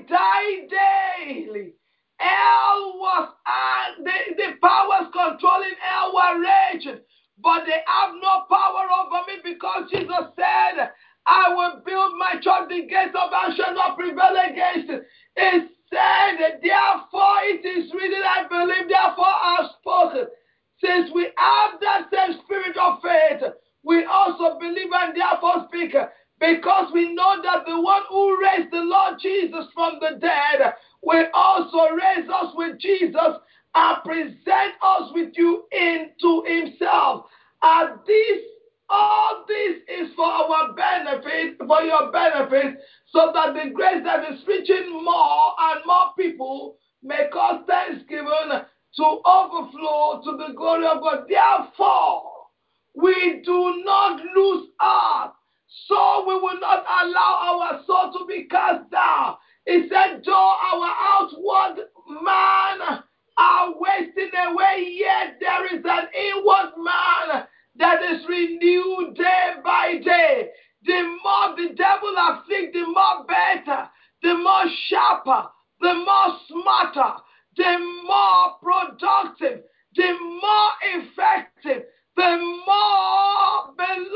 Speaker 1: die daily. Hell was, uh, the, the powers controlling hell were raging, but they have no power over me, because Jesus said, I will build my church, the gates of hell shall not prevail against it. It said, therefore it is written, I believe, therefore I have spoken. Since we have that same spirit of faith, we also believe and therefore speak, because we know that the one who raised the Lord Jesus from the dead will also raise us with Jesus and present us with you into himself. And this, all this is for our benefit, for your benefit, so that the grace that is reaching more and more people may cause thanksgiving to overflow to the glory of God. Therefore, we do not lose heart, so we will not allow our soul to be cast down. He said, though our outward man are wasting away, yet there is an inward man that is renewed day by day. The more the devil afflicts, the more better, the more sharper, the more smarter, the more productive, the more effective, the more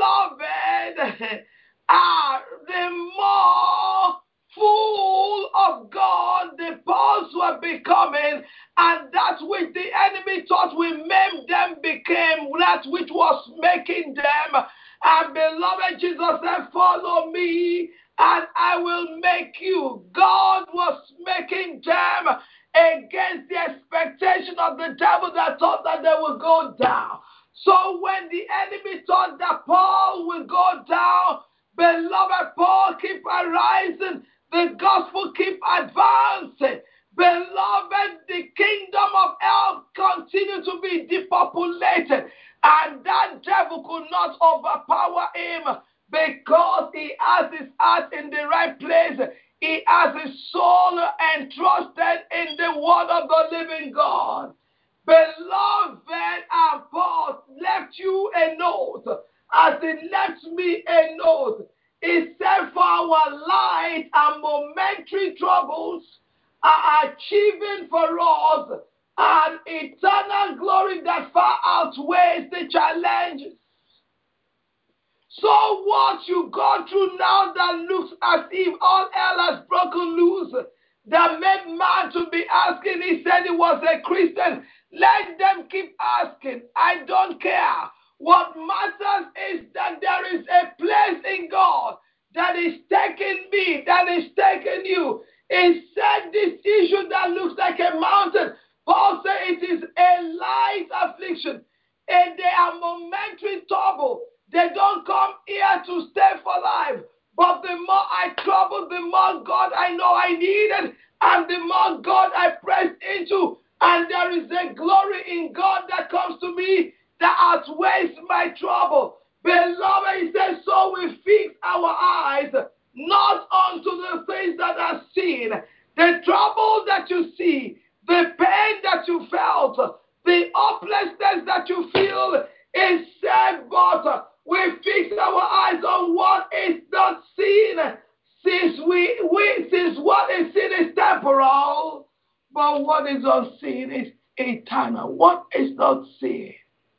Speaker 1: beloved, uh, the more full of God the powers were becoming, and that which the enemy thought will maim them became that which was making them. And beloved, Jesus said, follow me and I will make you. God was making them against the expectation of the devil that thought that they would go down. So when the enemy thought that Paul would go down, beloved, Paul keep arising. The gospel keep advancing. Beloved, the kingdom of hell continue to be depopulated, and that devil could not overpower him, because he has his heart in the right place. He has his soul entrusted in the word of the living God. Beloved, and Paul left you a note, as he left me a note. He said, for our light and momentary troubles are achieving for us an eternal glory that far outweighs the challenges. So what you go through now that looks as if all hell has broken loose, that made man to be asking, he said he was a Christian. Let them keep asking. I don't care. What matters is that there is a place in God that is taking me, that is taking you. He said this issue that looks like a mountain, Paul said it is a light affliction, and they are momentary trouble. They don't come here to stay for life. But the more I trouble, the more God I know I needed, and the more God I pressed into. And there is a glory in God that comes to me that outweighs my trouble. Beloved, he says, so we fix our eyes not onto the things that are seen, the trouble that you see, the pain that you felt, the hopelessness that you feel is said, but we fix our eyes on what is not seen. Since we, we since what is seen is temporal, But what is unseen is eternal. What is not seen?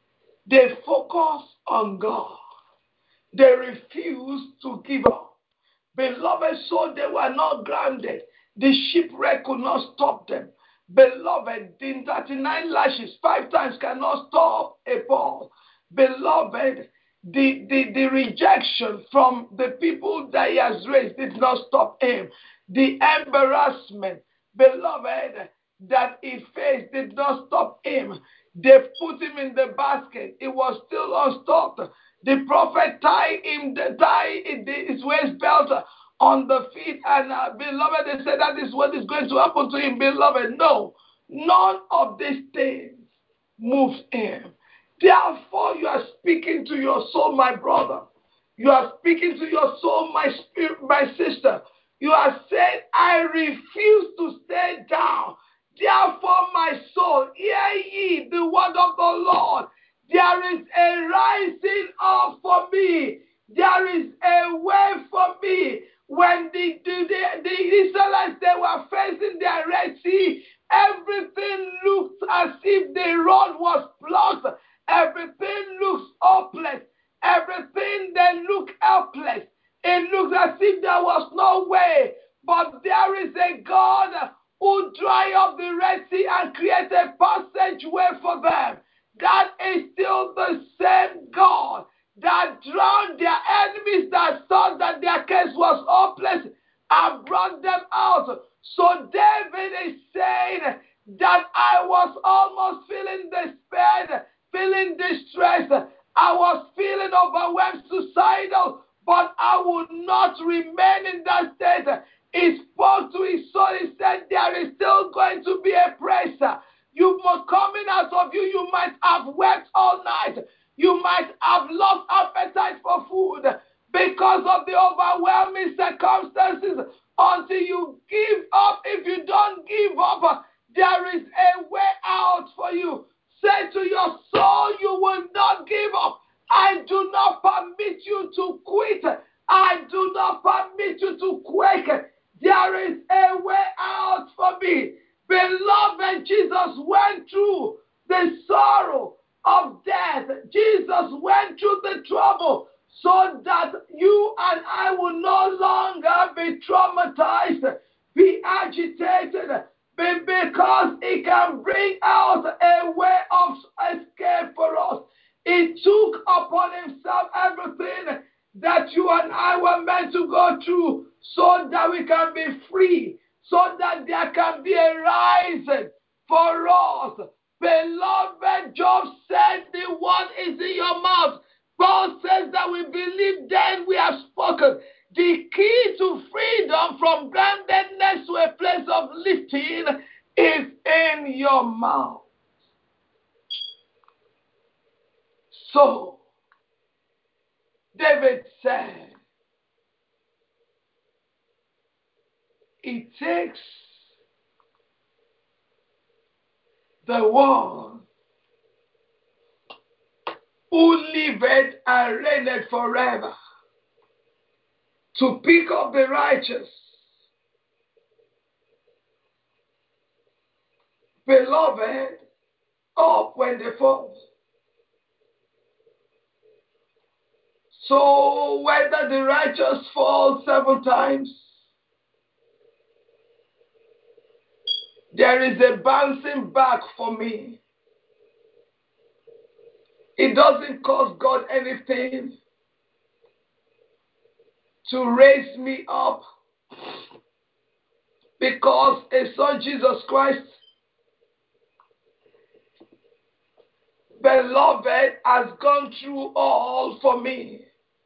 Speaker 1: They focus on God. They refuse to give up. Beloved, so they were not grounded. The shipwreck could not stop them. Beloved, the thirty-nine lashes five times cannot stop a Paul. Beloved, the, the, the rejection from the people that he has raised did not stop him. The embarrassment, beloved, that he faced did not stop him. They put him in the basket. It was still unstopped. The prophet tied him, tied his waist belt on the feet, and uh, beloved, they said that is what is going to happen to him. Beloved, no, none of these things moves him. Therefore, you are speaking to your soul, my brother. You are speaking to your soul, my spirit, my sister. You are saying, I refuse to stay down. Therefore, my soul, hear ye the word of the Lord. There is a rising up for me. There is a way for me. When the, the, the, the Israelites, they were facing their Red Sea, everything looked as if the road was blocked. Everything looks hopeless. Everything they look helpless. It looks as if there was no way. But there is a God who dry up the Red Sea and create a passageway for them. That is still the same God that drowned their enemies that thought that their case was hopeless and brought them out. So David is saying that I was almost feeling despaired, feeling distressed. I was feeling overwhelmed, suicidal, but I would not remain in that state. He spoke to his soul. He said, there is still going to be a praise. You must coming out of you, you might have wept all night. You might have lost appetite for food because of the overwhelming circumstances. Until you give up, if you don't give up, there is a way out for you. Say to your soul, you will not give up. I do not permit you to quit. I do not permit you to quake. There is a way out for me. Beloved, Jesus went through the sorrow of death. Jesus went through the trouble so that you and I will no longer be traumatized, be agitated, because it can bring out a way of escape for us. He took upon himself everything that you and I were meant to go through so that we can be free, so that there can be a rising for us. Beloved, Job said the word is in your mouth. Paul says that we believe, then we have spoken. The key to freedom from groundedness to a place of lifting is in your mouth. So, David said, it takes the one who liveth and reigneth forever to pick up the righteous. Beloved, up when they fall. So whether the righteous fall seven times, there is a bouncing back for me. It doesn't cost God anything to raise me up, because a son, Jesus Christ, beloved, has gone through all for me.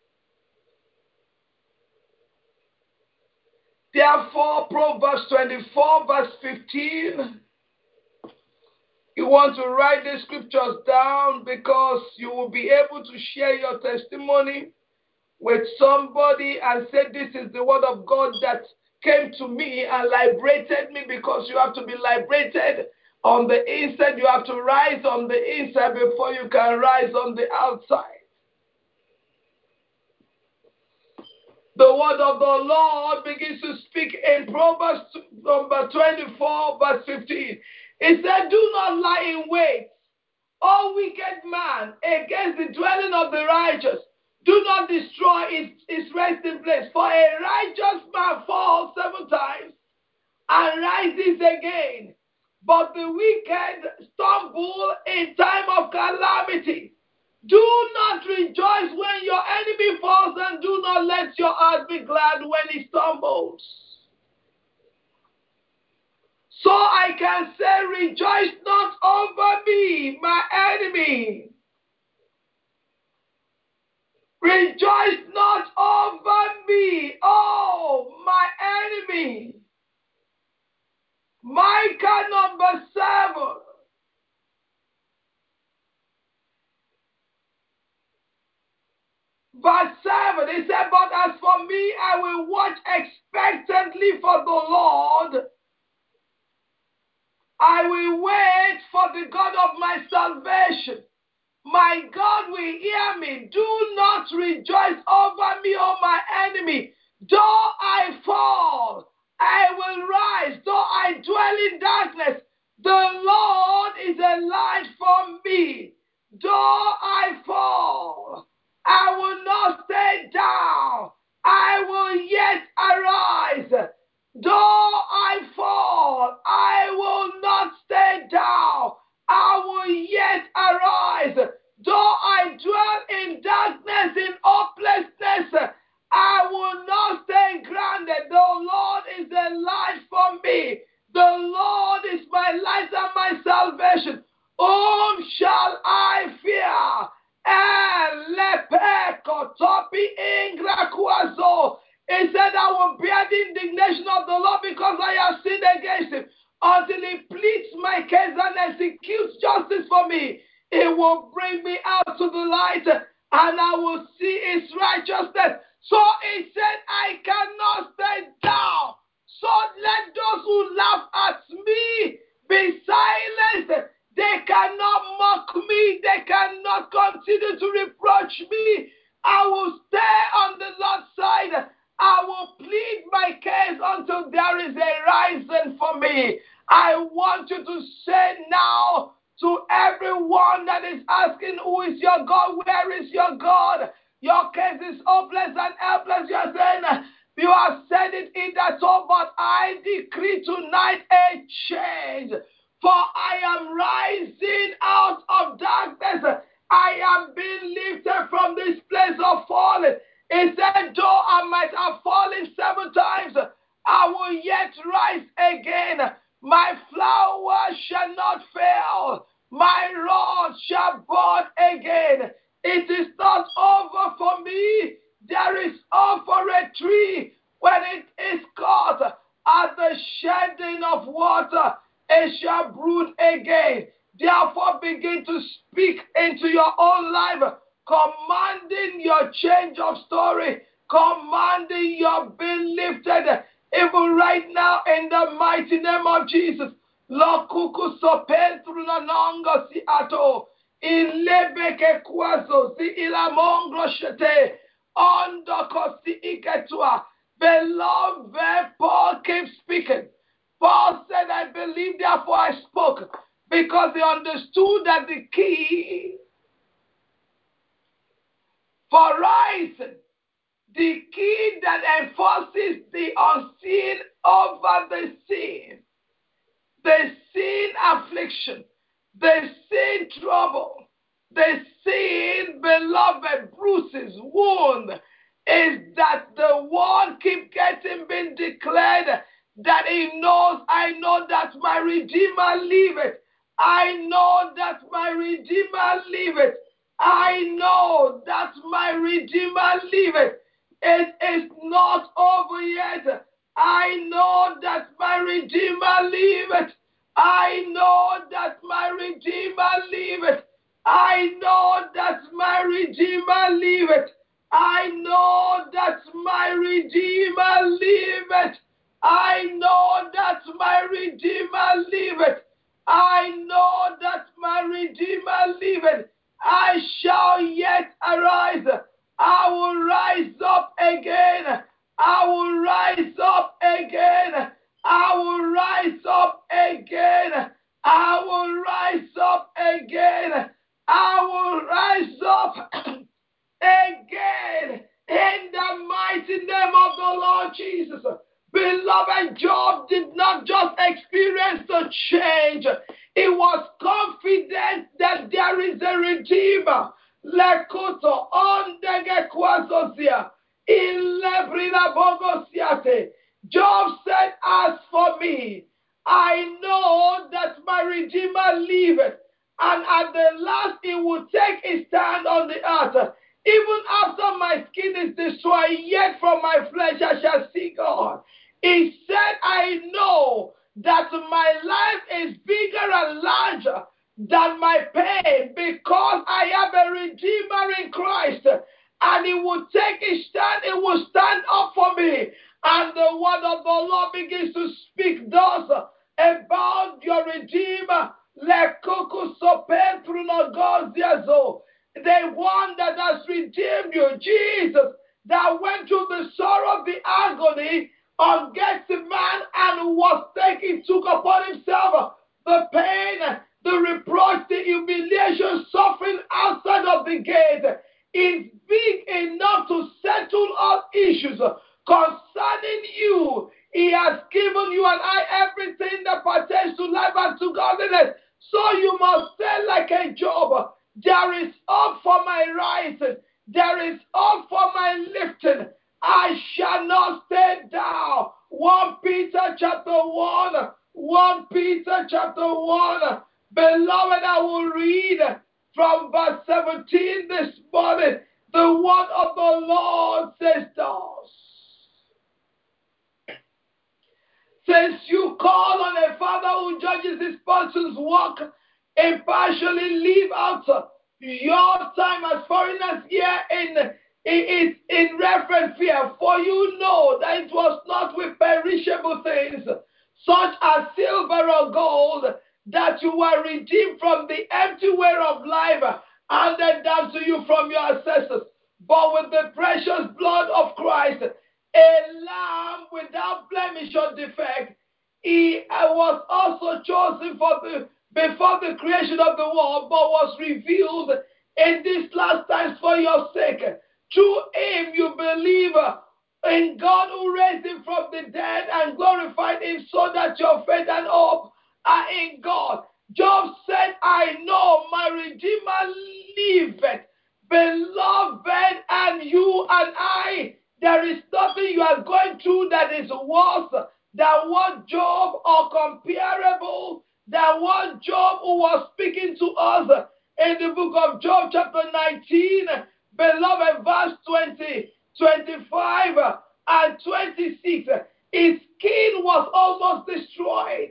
Speaker 1: Therefore, Proverbs twenty-four, verse fifteen, you want to write the scriptures down because you will be able to share your testimony with somebody and say, this is the word of God that came to me and liberated me, because you have to be liberated on the inside. You have to rise on the inside before you can rise on the outside. The word of the Lord begins to speak in Proverbs number twenty-four, verse fifteen. It said, do not lie in wait, O wicked man, against the dwelling of the righteous. Do not destroy its, its resting place. For a righteous man falls seven times and rises again. But the wicked stumble in time of calamity. Do not rejoice when your enemy falls, and do not let your heart be glad when he stumbles. So I can say, rejoice not over me, my enemy. Rejoice not over me, oh, my enemy. Micah number seven. Verse seven, it said, but as for me, I will watch expectantly for the Lord. I will wait for the God of my salvation. My God will hear me. Do not rejoice over me, O my enemy. Though I fall, I will rise. Though I dwell in darkness, the Lord is a light for me. Though I fall, I will not stay down. I will yet arise. Though I fall, I will not stay down. I will yet arise. Though I dwell in darkness, in hopelessness, I will not stay grounded. The Lord is a light for me. The Lord is my light and my salvation. Whom shall I fear? He said, I will bear the indignation of the Lord because I have sinned against him. Until he pleads my case and executes justice for me, he will bring me out to the light and I will see his righteousness. So he said, I cannot stay down. So let those who laugh at me be silenced. They cannot mock me. They cannot continue to reproach me. I will stay on the Lord's side. I will plead my case until there is a rising for me. I want you to say now to everyone that is asking, who is your God? Where is your God? Your case is hopeless and helpless. You are saying, you have said it in that all, but I decree tonight a change. For I am rising out of darkness. I am being lifted from this place of falling. He said, though I might have fallen seven times, I will yet rise again. My flower shall not fail. My rod shall bud again. It is not over for me. There is hope for a tree when it is caught at the shedding of water. It shall brood again. Therefore, begin to speak into your own life, commanding your change of story, commanding your being lifted, even right now in the mighty name of Jesus. Lokuku sopentru na nongo si ato, ilebeke kwazo si ilamongro shete, ondoko si iketua. Beloved, Paul keeps speaking. Paul said, I believe, therefore I spoke, because he understood that the key for rising, the key that enforces the unseen over the seen, the seen affliction, the seen trouble, the seen, beloved, bruises, wound, is that the word keep getting being declared that he knows, I know that my Redeemer liveth. I know that my Redeemer liveth. I know that my Redeemer liveth. It is not over yet. I know that my Redeemer liveth. I know that my Redeemer liveth. I know that my Redeemer liveth. I know that my Redeemer liveth. I know that my Redeemer liveth. I know that my Redeemer liveth. I shall yet arise. I will rise up again. why Job did not just experience the change. He was confident that there is a Redeemer. Lekoto ondege kwazozia. Ilebrina bogosiate. Job said, as for me, I know that my Redeemer liveth, and at the last he will take his stand on the earth. Even after my skin is destroyed, yet from my flesh I shall see God. He said, I know that my life is bigger and larger than my pain, because I have a Redeemer in Christ, and he will take his stand, he will stand up for me. And the word of the Lord begins to speak thus about your Redeemer, the one that has redeemed you, Jesus, that went through the sorrow of the agony on Gethsemane and was taken, took upon himself the pain, the reproach, the humiliation, suffering outside of the gate, is big enough to settle all issues concerning you. He has given you and I everything that pertains to life and to godliness. So you must say like a Job, there is hope for my rising, there is hope for my lifting. I shall not stay down. First Peter chapter one, First Peter chapter one. Beloved, I will read from verse seventeen this morning. The word of the Lord says thus. Since you call on a Father who judges his person's work impartially, leave out your time as foreigners here in, in, in reverent fear. For you know that it was not with perishable things, such as silver or gold, that you were redeemed from the empty way of life handed down to you from your ancestors, but with the precious blood of Christ, a lamb without blemish or defect. He was also chosen for the, before the creation of the world, but was revealed in these last times for your sake. Through him you believe in God, who raised him from the dead and glorified him, so that your faith and hope are in God. Job said, I know my Redeemer liveth. Beloved, and you and I, there is nothing you are going through that is worse than what Job, or comparable than what Job, who was speaking to us in the book of Job chapter nineteen, beloved, verse twenty, twenty-five and twenty-six. His skin was almost destroyed.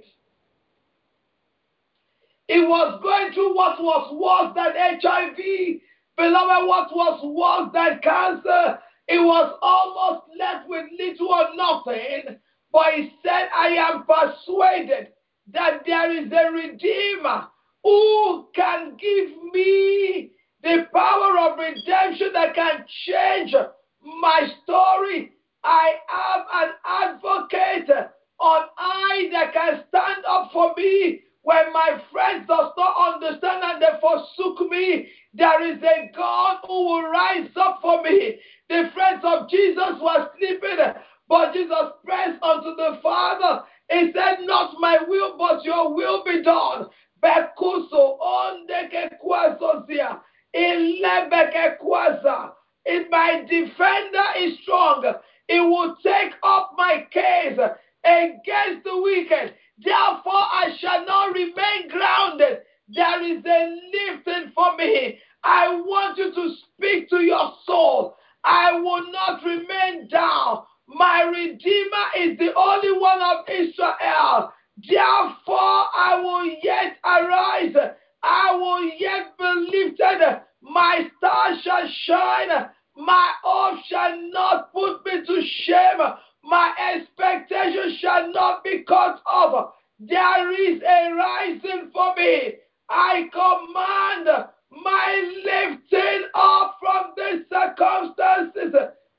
Speaker 1: He was going through what was worse than H I V. Beloved, what was worse than cancer? He was almost left with little or nothing. But he said, I am persuaded that there is a Redeemer who can give me the power of redemption that can change my story. I have an advocate on high that can stand up for me when my friends does not understand and they forsook me. There is a God who will rise up for me. The friends of Jesus were sleeping, but Jesus pressed unto the Father. He said, not my will, but your will be done. Bekuso ondeke kwazozia. Ilebeke kwaza. If my defender is strong, he will take up my case against the wicked. Therefore, I shall not remain grounded. There is a lifting for me. I want you to speak to your soul. I will not remain down. My Redeemer is the only one of Israel. Therefore, I will yet arise. I will yet be lifted. My star shall shine. My hope shall not put me to shame. My expectation shall not be cut off. There is a rising for me. I command my lifting up from these circumstances.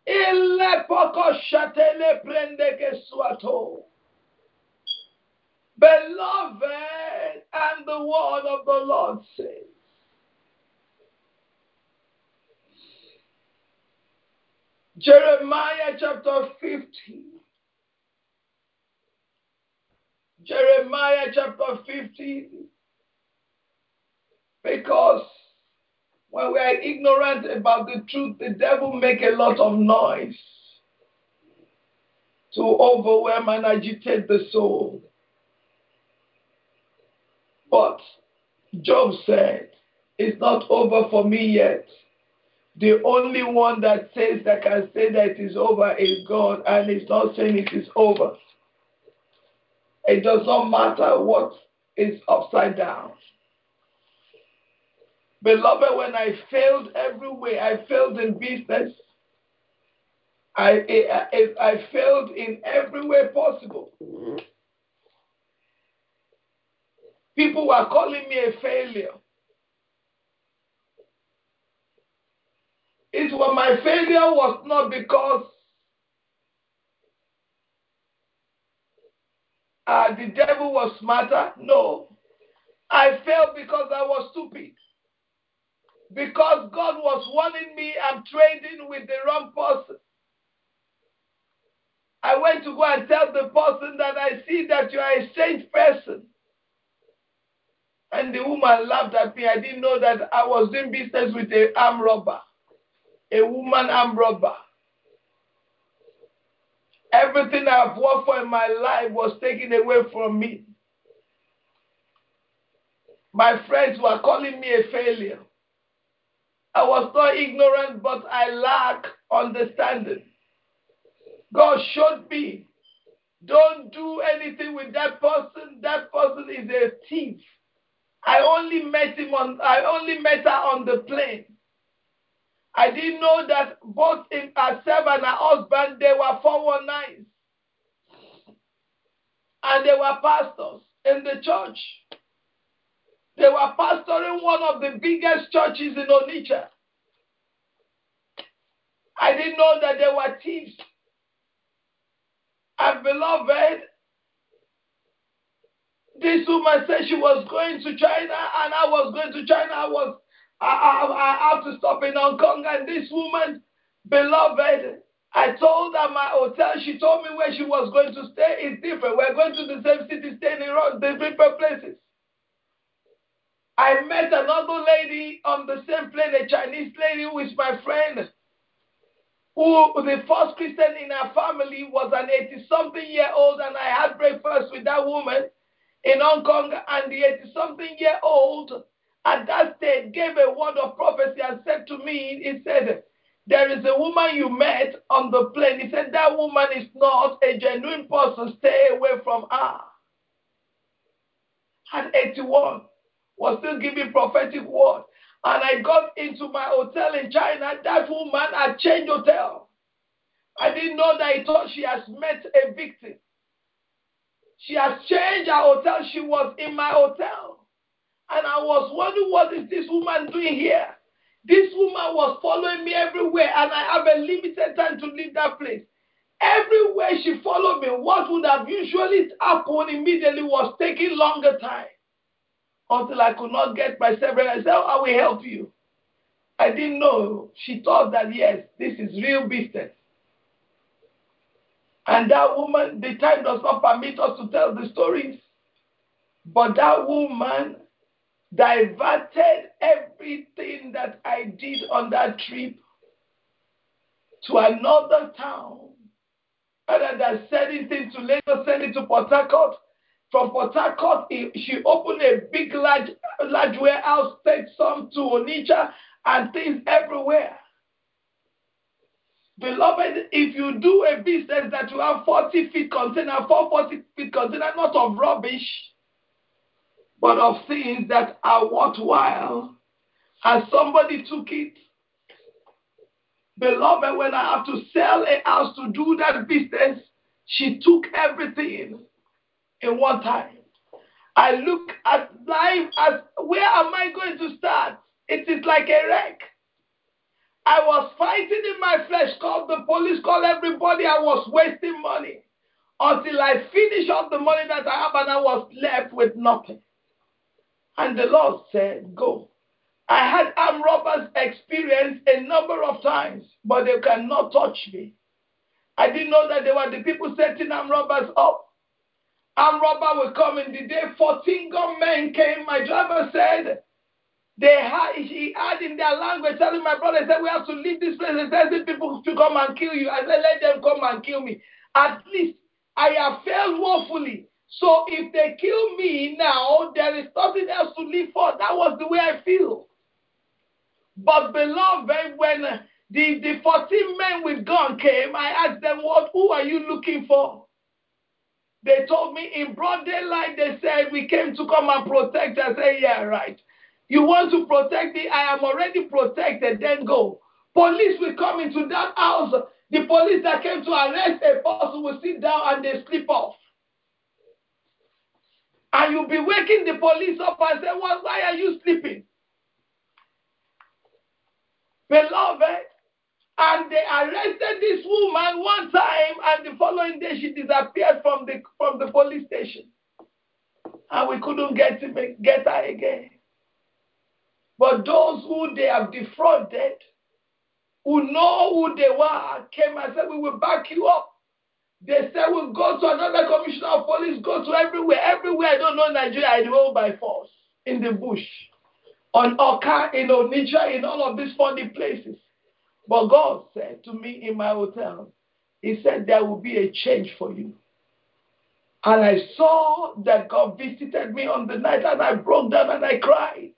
Speaker 1: Beloved, and the word of the Lord says, Jeremiah chapter fifty, Jeremiah chapter fifty. Because when we are ignorant about the truth, the devil make a lot of noise to overwhelm and agitate the soul. But Job said, it's not over for me yet. The only one that says that can say that it is over is God, and it's not saying it is over. It does not matter what is upside down. Beloved, when I failed every way, I failed in business. I, I, I failed in every way possible. People were calling me a failure. It was my failure was not because uh, the devil was smarter. No. I failed because I was stupid. Because God was warning me I'm trading with the wrong person. I went to go and tell the person that I see that you are a strange person. And the woman laughed at me. I didn't know that I was doing business with an armed robber. A woman armed robber. Everything I've worked for in my life was taken away from me. My friends were calling me a failure. I was not ignorant, but I lack understanding. God showed me, don't do anything with that person. That person is a thief. I only met him on. I only met her on the plane. I didn't know that both in herself and her husband, they were four one nines. And they were pastors in the church. They were pastoring one of the biggest churches in Onitsha. I didn't know that they were thieves. And beloved, this woman said she was going to China, and I was going to China. I was, I, I, I have to stop in Hong Kong. And this woman, beloved, I told her my hotel. She told me where she was going to stay is different. We're going to the same city, staying in different places. I met another lady on the same plane, a Chinese lady who is my friend, who the first Christian in her family was an eighty-something-year-old, and I had breakfast with that woman in Hong Kong, and the eighty-something-year-old at that stage gave a word of prophecy and said to me, he said, there is a woman you met on the plane. He said, that woman is not a genuine person. Stay away from her. At eighty-one, was still giving prophetic word. And I got into my hotel in China. That woman had changed hotel. I didn't know that it thought she has met a victim. She has changed her hotel. She was in my hotel. And I was wondering, what is this woman doing here? This woman was following me everywhere, and I have a limited time to leave that place. Everywhere she followed me, what would have usually happened immediately was taking longer time until I could not get myself ready. I said, oh, I will help you. I didn't know. She thought that, yes, this is real business. And that woman, the time does not permit us to tell the stories, but that woman diverted everything that I did on that trip to another town. Rather than sending things to Lagos, send it to Port Harcourt. From Port Harcourt, she opened a big, large, large warehouse, take some to Onitsha, and things everywhere. Beloved, if you do a business that you have forty feet container, four forty feet container, not of rubbish, but of things that are worthwhile, and somebody took it. Beloved, when I have to sell a house to do that business, she took everything in one time. I look at life as, where am I going to start? It is like a wreck. I was fighting in my flesh, called the police, called everybody. I was wasting money until I finished up the money that I have, and I was left with nothing. And the Lord said, go. I had armed robbers experience a number of times, but they cannot touch me. I didn't know that they were the people setting armed robbers up. armed robber will come in the day. fourteen gunmen came. My driver said, they had, he had in their language telling my brother, he said, we have to leave this place. He said, these people to come and kill you. I said, let them come and kill me. At least I have failed woefully. So if they kill me now, there is nothing else to live for. That was the way I feel. But beloved, when the, the fourteen men with gun came, I asked them, what, who are you looking for? They told me in broad daylight, they said, we came to come and protect. I said, yeah, right. You want to protect me? I am already protected. Then go. Police will come into that house. The police that came to arrest a person will sit down and they sleep off. And you'll be waking the police up and say, well, why are you sleeping? Beloved, and they arrested this woman one time, and the following day she disappeared from the from the police station. And we couldn't get, him, get her again. But those who they have defrauded, who know who they were, came and said, we will back you up. They said, we'll go to another commissioner of police, go to everywhere. Everywhere, I don't know Nigeria, I know by force. In the bush, on Oka, in Onitsha, in all of these funny places. But God said to me in my hotel, he said, there will be a change for you. And I saw that God visited me on the night, and I broke down and I cried.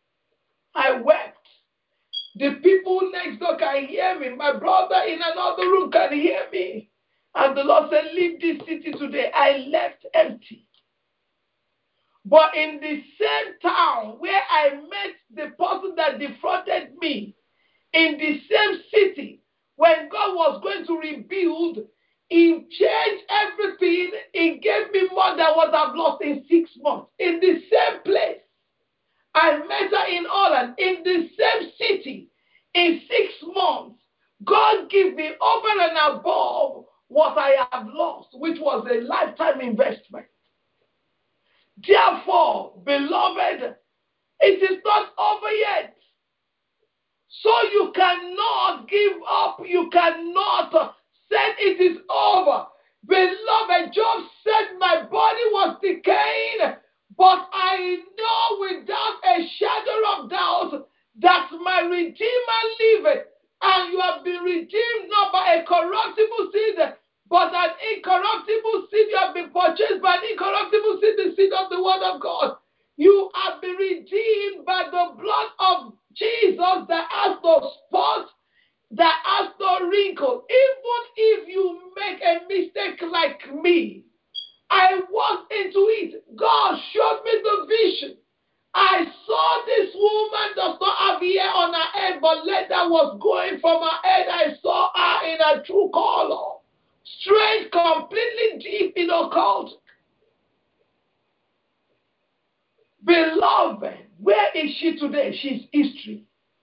Speaker 1: I wept. The people next door can hear me. My brother in another room can hear me. And the Lord said, leave this city today. I left empty. But in the same town where I met the person that defrauded me, in the same city, when God was going to rebuild, he changed everything. He gave me more than what I've lost in six months. In the same place. I met her in Holland, in the same city, in six months. God gave me over and above what I have lost, which was a lifetime investment. Therefore, beloved, it is not over yet. So you cannot give up. You cannot say it is over. Beloved, Job said, my body was decaying, but I know without a shadow of doubt that my Redeemer liveth, and you have been redeemed not by a corruptible seed, but an incorruptible seed. You have been purchased by an incorruptible seed, the seed of the word of God. You have been redeemed by the blood of Jesus that has no spot, that has no wrinkle. Even if you make a mistake like me, I walked into it. God showed me the vision. I saw this woman does not have hair on her head, but leather was going from her head. I saw her in a true color. Strange, completely deep in occult. Beloved, where is she today? She's history.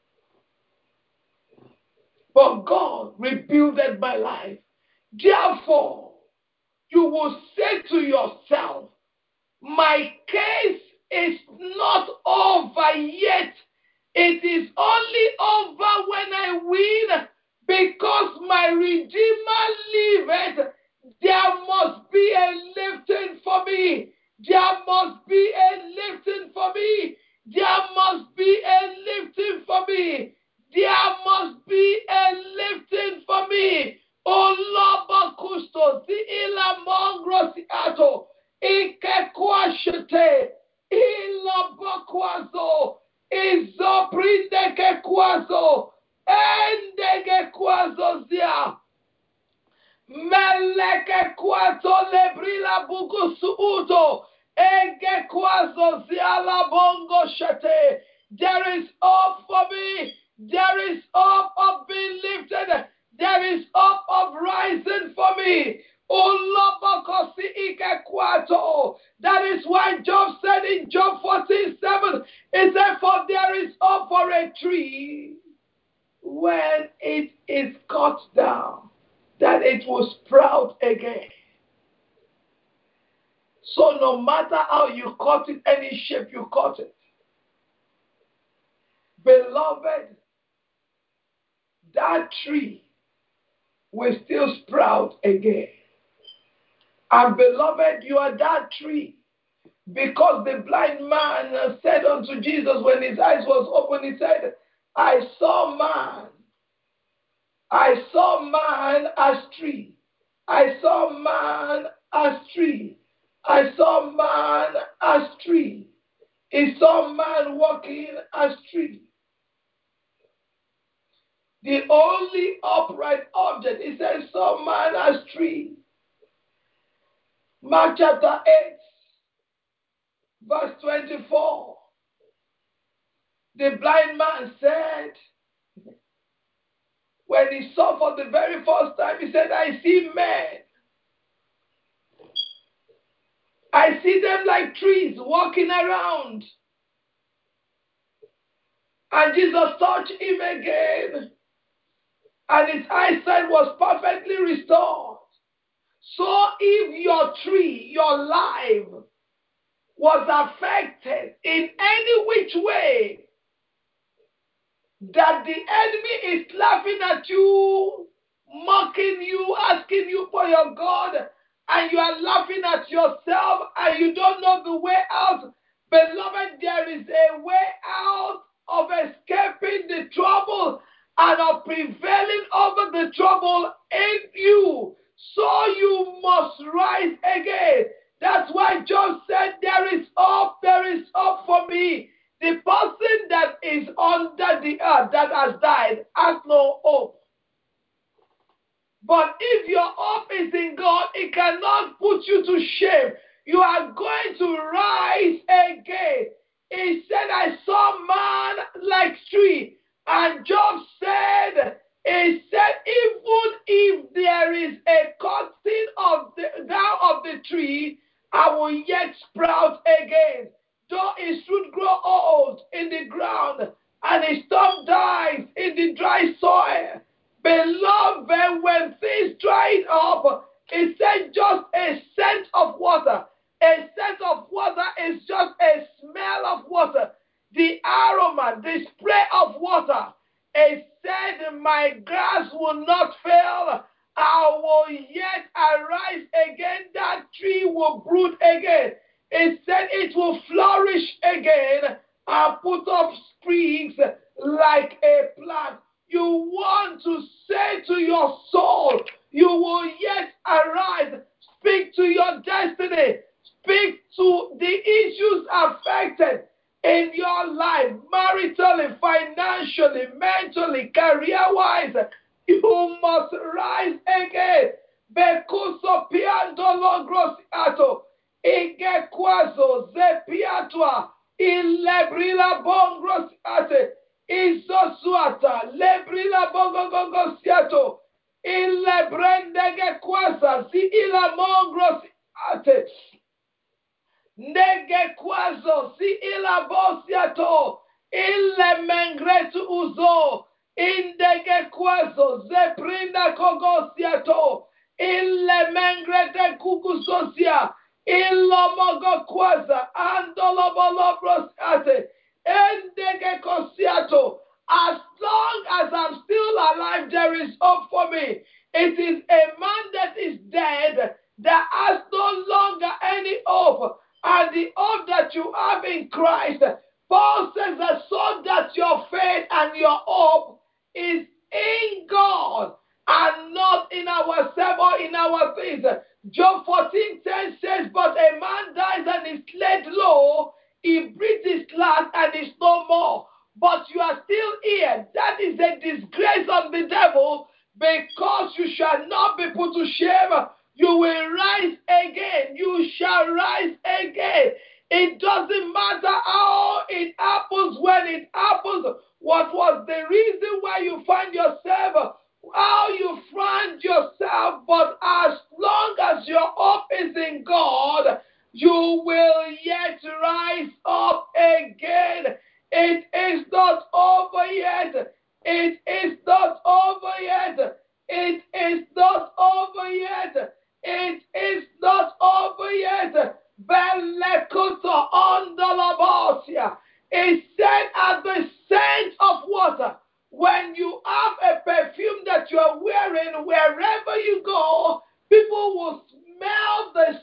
Speaker 1: But God rebuilded my life. Therefore, you will say to yourself, my case is not over yet. It is only over when I win, because my Redeemer liveth. There must be a lifting for me. There must be a lifting for me. There must be a lifting for me. There must be a lifting for me. O Lord, Bakusto, the Ilamongrosi Ato, Ikekwashete, Ilabakwazo, Izoprinde Kekwazo, Endege Kwazo Zia. Meleke kwato lebrila bugusu uto. Ege kwazo ziala bongo shate. There is hope for me. There is hope of being lifted. There is hope of rising for me. Ulobokosi ike kwato. That is why Job said in Job fourteen seven, he said, for there is hope for a tree when it is cut down, that it will sprout again. So no matter how you cut it, any shape you cut it, beloved, that tree will still sprout again. And beloved, you are that tree. Because the blind man said unto Jesus when his eyes was open, he said, I saw man. I saw man as tree. I saw man as tree. I saw man as tree. He saw man walking as tree. The only upright object, he said, saw man as tree. Mark chapter eight, verse twenty-four. The blind man said, when he saw for the very first time, he said, I see men. I see them like trees walking around. And Jesus touched him again. And his eyesight was perfectly restored. So if your tree, your life, was affected in any which way, that the enemy is laughing at you, mocking you, asking you for your God, and you are laughing at yourself and you don't know the way out, beloved, there is a way out of escaping the trouble and of prevailing over the trouble in you. So you must rise again. That's why Job said, there is hope, there is hope for me. The person that is under the earth that has died has no hope. But if your hope is in God, it cannot put you to shame. You are going to rise again. He said, I saw man like tree. And Job said, he said, even if there is a cutting of the, down of the tree, I will yet sprout again. Though his root grow old in the ground, and his stump dies in the dry soil. Beloved, when things dried up, it said just a scent of water. A scent of water is just a smell of water. The aroma, the spray of water. It said, my grass will not fail. I will yet arise again. That tree will brood again. It said it will flourish again and put up sprigs like a plant. You want to say to your soul, you will yet arise. Speak to your destiny. Speak to the issues affected in your life, maritally, financially, mentally, career-wise. You must rise again. Bekuso piandolo grosiato. Ige kwazo zepiatwa. Ilebrila bongrosiate. Izosuata. Lebrila bongongongosiato. Ilebrendege kwaza. Zi ila mongrosiate. Nege kwazo. Si ila bosiato. Ile mengretu uzo. Indege kwazo. Zeprinda kogosiato. Ile mengrete kukusosia. Ilomogo kwaza. Andolobolobros Endege kosiato. As long as I'm still alive, there is hope for me. It is a man that is dead that has no longer any hope. And the hope that you have in Christ, Paul says that so that your faith and your hope is in God and not in ourselves or in our things. Job fourteen ten says, but a man dies and is laid low, he breathes his last and is no more. But you are still here. That is a disgrace on the devil, because you shall not be put to shame. You will rise again. You shall rise again. It doesn't matter how it happens, when it happens. What was the reason why you find yourself, how you find yourself, but as long as your hope is in God, you will yet rise up again. It is not over yet. It is not over yet. It is not over yet. It is not over yet. Belekuto ondalabosia. It said at the scent of water. When you have a perfume that you are wearing, wherever you go, people will smell the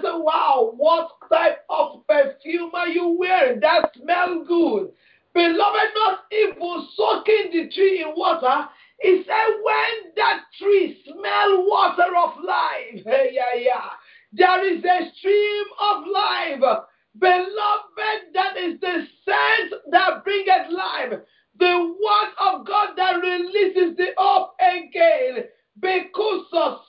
Speaker 1: say, wow, what type of perfume are you wearing? That smells good. Beloved, not even soaking the tree in water. He said, when that tree smell water of life, hey, yeah, yeah, there is a stream of life. Beloved, that is the scent that bringeth life. The word of God that releases the up again. Because as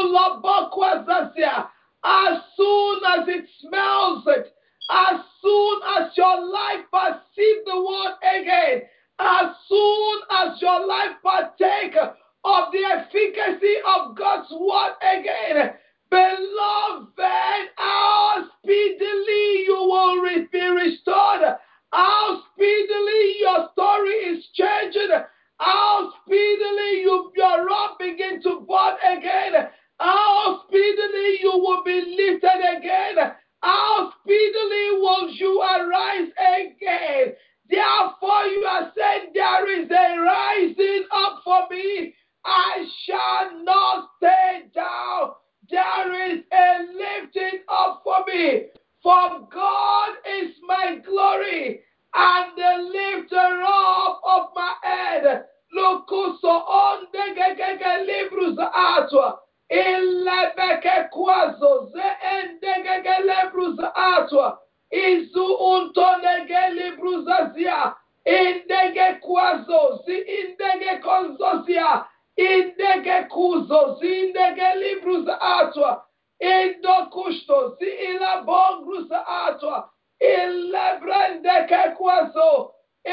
Speaker 1: soon as it smells it, as soon as your life perceives the word again, as soon as your life partake of the efficacy of God's word again, beloved, how speedily you will be restored, how speedily your story is changing, how speedily you, your rock begin to burn again, how speedily you will be lifted again, how speedily will you arise again. Therefore you are saying, there is a rising up for me. I shall not stay down. There is a lifting up for me. For God is my glory and the lifter up of my head. Locuso on the gegege librus atwa. Ilebeke kwazo ze endegege librus atwa. Izu untonege librus azia. Indege kwazo zi indege konzozia. Indege kuzo zi indege librus atwa. Indo kushto zi ila bongrus atwa. Ilebrendeke kwazo.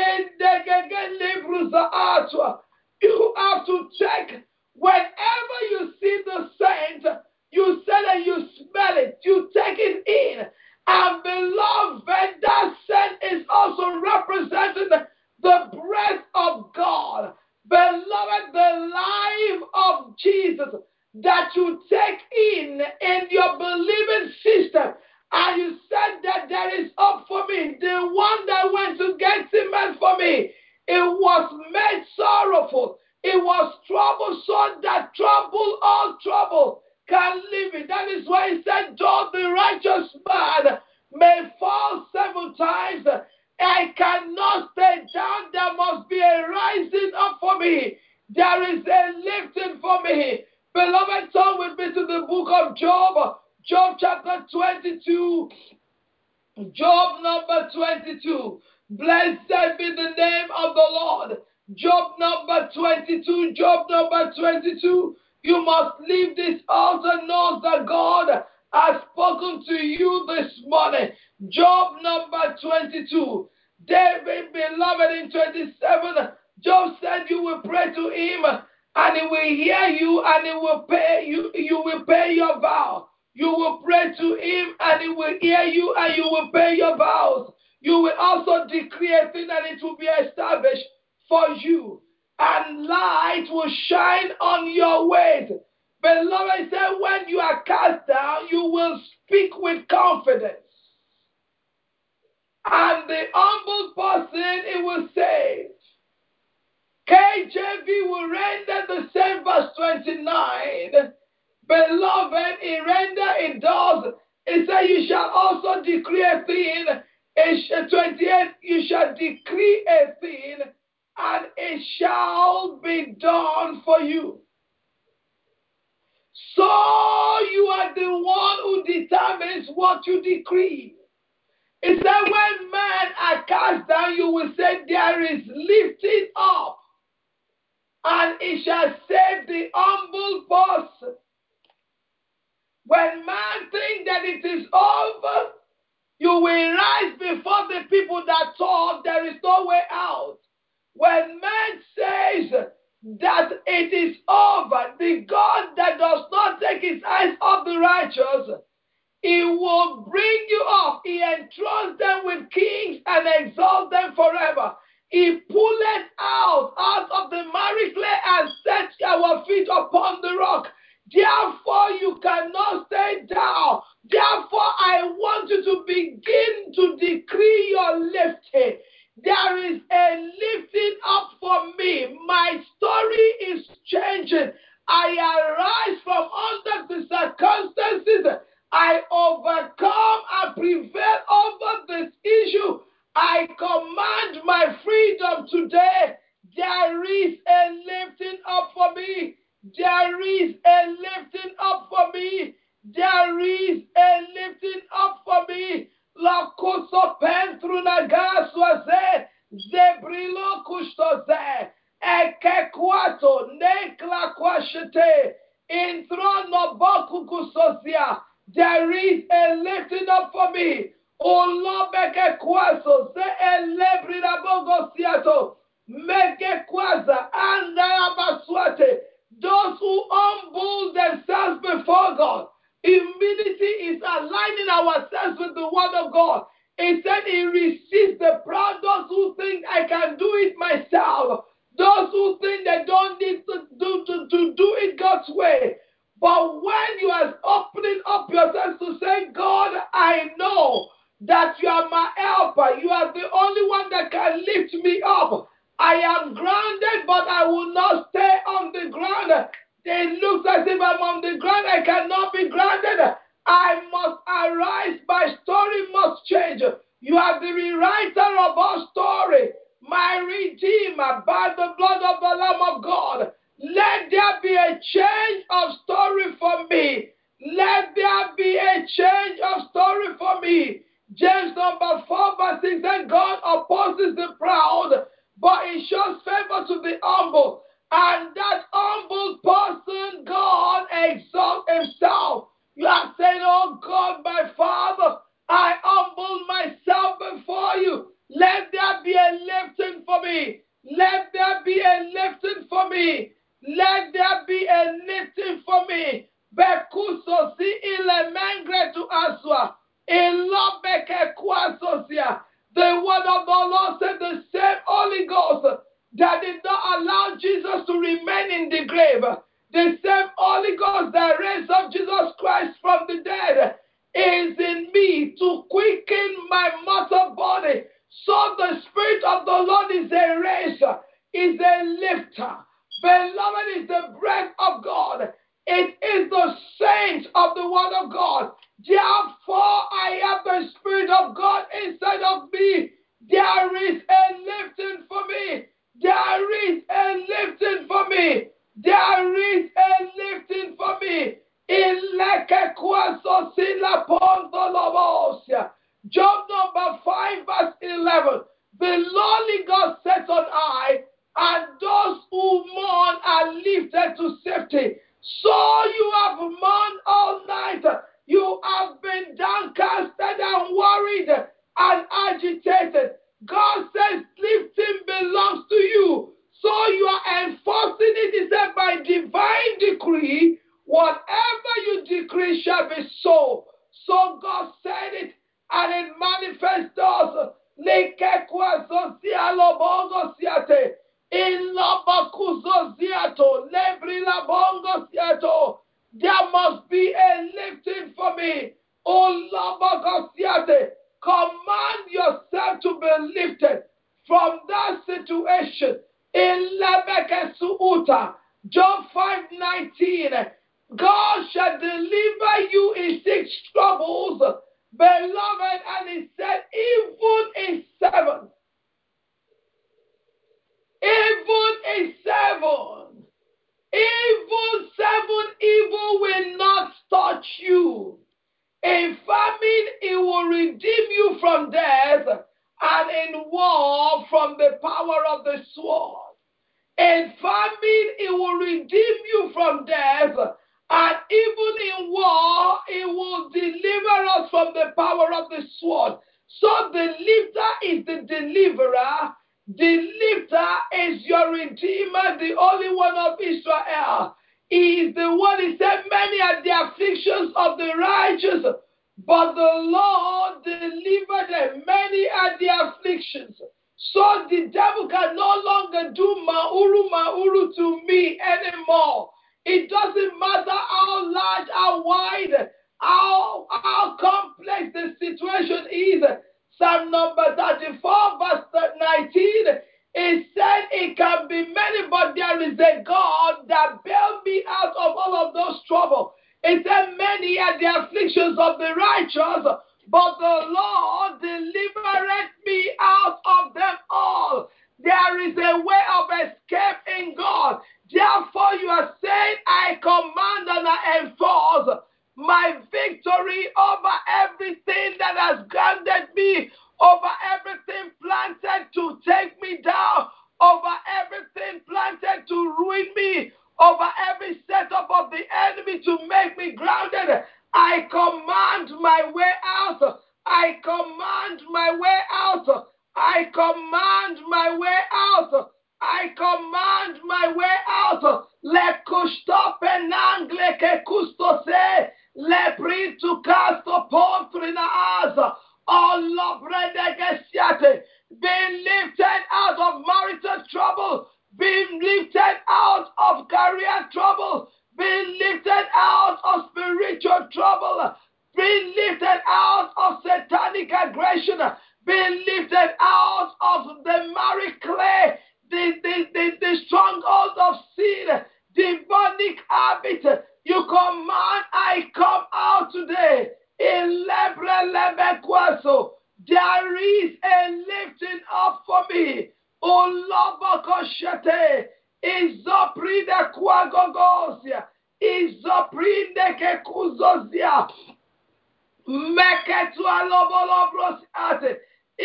Speaker 1: Indege librus atwa. You have to check. Whenever you see the scent, you say that you smell it, you take it in. And beloved, that scent is also representing the, the breath of God. Beloved, the life of Jesus that you take in in your believing system. And you said that there is hope for me. The one that went to get cement for me, it was made sorrowful. It was trouble, so that trouble, all trouble can live it. That is why he said, though the righteous man may fall seven times, I cannot stay down. There must be a rising up for me. There is a lifting for me. Beloved, turn with me to the book of Job. Job chapter twenty-two. Job number twenty-two. Blessed be the name of the Lord. Job number twenty-two. Job number twenty-two. You must leave this altar knows that God has spoken to you this morning. Job number twenty-two. David, beloved, in twenty-seven, Job said you will pray to him and he will hear you and he will pay you, you will pay your vow. You will pray to him and he will hear you and you will pay your vows. You will also decree a thing and it will be established for you. And light will shine on your ways. Beloved said, when you are cast down, you will speak with confidence. And the humble person, it will say, K J V will render the same verse twenty-nine. Beloved, it render, it does. It says, you shall also decree a thing. twenty-eight, you shall decree a thing, and it shall be done for you. So you are the one who determines what you decree. It said, when men are cast down, you will say, there is lifting up, and it shall save the humble person. When man think that it is over, you will rise before the people that thought there is no way out. When man says that it is over, the God that does not take his eyes off the righteous, he will bring you up. He entrusts them with kings and exalts them forever. He pulleth out out of the miry clay and set our feet upon the rock. Therefore, you cannot stay down. Therefore, I want you to begin to decree your lifting. There is a lifting up for me. My story is changing. I arise from under the circumstances I overcome and prevail over this issue. I command my freedom today. There is a lifting up for me. There is a lifting up for me. There is a lifting up for me. Lakoso pentruna gaswaze, zebrilo kustoze, ekekwato, nekla kwashete, introno boku kusosia. There is a lifting up for me. Olobeke kwaso, ze elebrina bogosiato, meke kwaza, andayabaswate. Those who humble themselves before God. Humility is aligning ourselves with the word of God. He said he resists the proud, those who think I can do it myself. Those who think they don't need to do, to, to do it God's way. But when you are opening up yourself to say, God, I know that you are my helper. You are the only one that can lift me up. I am grounded, but I will not stay on the ground. It looks as if I'm on the ground. I cannot be grounded. I must arise. My story must change. You are the rewriter of our story, my Redeemer, by the blood of the Lamb of God. Let there be a change of story for me. Let there be a change of story for me. James number four, verse six says, God opposes the proud, but he shows favor to the humble. And that humble person, God exalts himself. You are saying, oh God, my Father, I humble myself before you. Let there be a lifting for me. Let there be a lifting for me. Let there be a lifting for me. Bekuso si ile mengre tu aswa. Ilobeke kwasosia. The word of the Lord said the same Holy Ghost that did not allow Jesus to remain in the grave. The same Holy Ghost that raised up Jesus Christ from the dead is in me to quicken my mortal body. So the Spirit of the Lord is a raiser, is a lifter. Beloved, is the breath of God. It is the saints of the word of God. Therefore, I have the Spirit of God inside of me. There is a lifting for me. There is a lifting for me. There is a lifting for me. Job number five, verse eleven. The lowly God sets on high, and those who mourn are lifted to safety. So you have mourned all night. You have been downcasted and worried and agitated. God says lifting belongs to you. So you are enforcing it. He said by divine decree, whatever you decree shall be so. So God said it, and it manifests us. There must be a lifting for me. Oh, Labagosiate, command yourself to be lifted from that situation. In Lebekesuuta, John five nineteen, God shall deliver you in six troubles, beloved, and he said, even in seven, even in seven, even seven evil will not touch you. In famine, it will redeem you from death, and in war from the power of the sword. In famine, it will redeem you from death, and even in war, it will deliver us from the power of the sword. So the lifter is the deliverer. The lifter is your redeemer, the only one of Israel. He is the one, he said, many are the afflictions of the righteous, but the Lord delivered them. Many are the afflictions. So the devil can no longer do mauru mauru to me anymore. It doesn't matter how large, how wide, how, how complex the situation is. Psalm number thirty-four, verse nineteen, it said it can be many, but there is a God that bailed me out of all of those trouble. It said, many are the afflictions of the righteous, but the Lord delivered me out of them all. There is a way of escape in God. Therefore, you are saying, I command and I enforce my victory over everything that has granted me, over everything planted to take me down, over everything planted to ruin me, over every setup of the enemy to make me grounded. I command my way out. I command my way out. I command my way out. I command my way out. Le custo penangle que custo se le pritu casto pontrina asa. Allah bredegesiate. Being lifted out of marital trouble. Being lifted out of career trouble. Being lifted out of spiritual trouble. Being lifted out of satanic aggression. Being lifted out of the married clay, the, the, the, the stronghold of sin, demonic habit. You command, I come out today. In lebre lebekwaso, there is a lifting up for me. O lobokoshete, izopride kwagogosia, izopride kekuzozia, meketu alobolobrosi.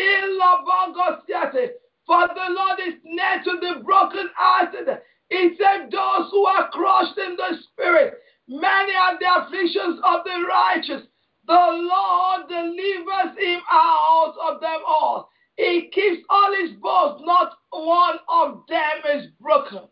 Speaker 1: For the Lord is near to the broken-hearted. He said, those who are crushed in the spirit, many are the afflictions of the righteous. The Lord delivers him out of them all. He keeps all his bones, not one of them is broken.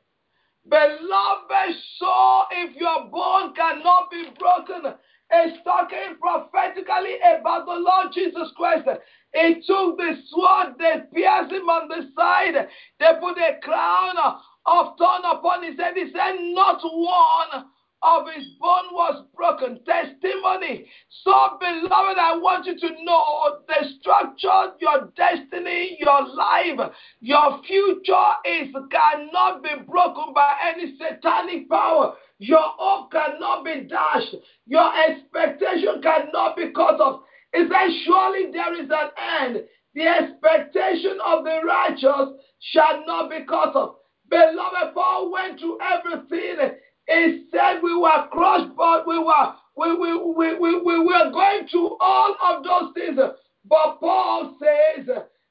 Speaker 1: Beloved, so if your bone cannot be broken, it's talking prophetically about the Lord Jesus Christ. He took the sword, they pierced him on the side. They put a crown of thorn upon his head. He said, not one of his bone was broken. Testimony. So, beloved, I want you to know the structure, your destiny, your life, your future is cannot be broken by any satanic power. Your hope cannot be dashed. Your expectation cannot be cut off. It says, surely there is an end. The expectation of the righteous shall not be cut off. Beloved, Paul went through everything. He said we were crushed, but we were we, we, we, we, we were going through all of those things. But Paul says,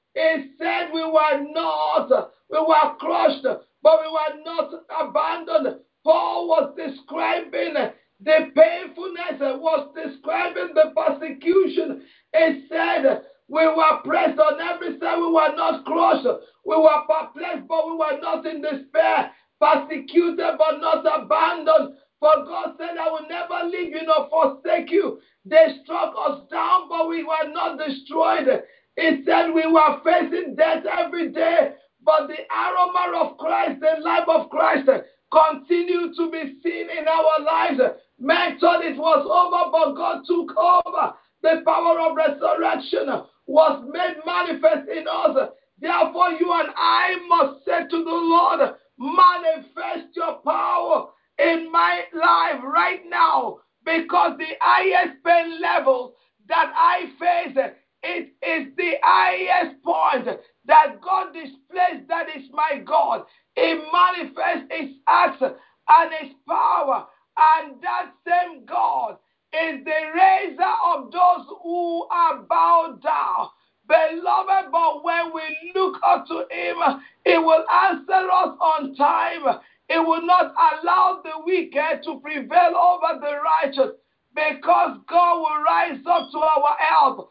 Speaker 1: he said we were not, we were crushed, but we were not abandoned. Paul was describing the painfulness, was describing the persecution. He said, we were pressed on every side, we were not crushed. We were perplexed, but we were not in despair. Persecuted, but not abandoned. For God said, I will never leave you nor forsake you. They struck us down, but we were not destroyed. He said we were facing death every day, but the aroma of Christ, the life of Christ, continued to be seen in our lives. Men thought it was over, but God took over. The power of resurrection was made manifest in us. Therefore, you and I must say to the Lord, manifest your power in my life right now, because the highest pain level that I face, it is the highest point that God displays. That is my God. He manifests his acts and his power, and that same God is the raiser of those who are bowed down. Beloved, but when we look up to him, he will answer us on time. He will not allow the wicked to prevail over the righteous, because God will rise up to our help.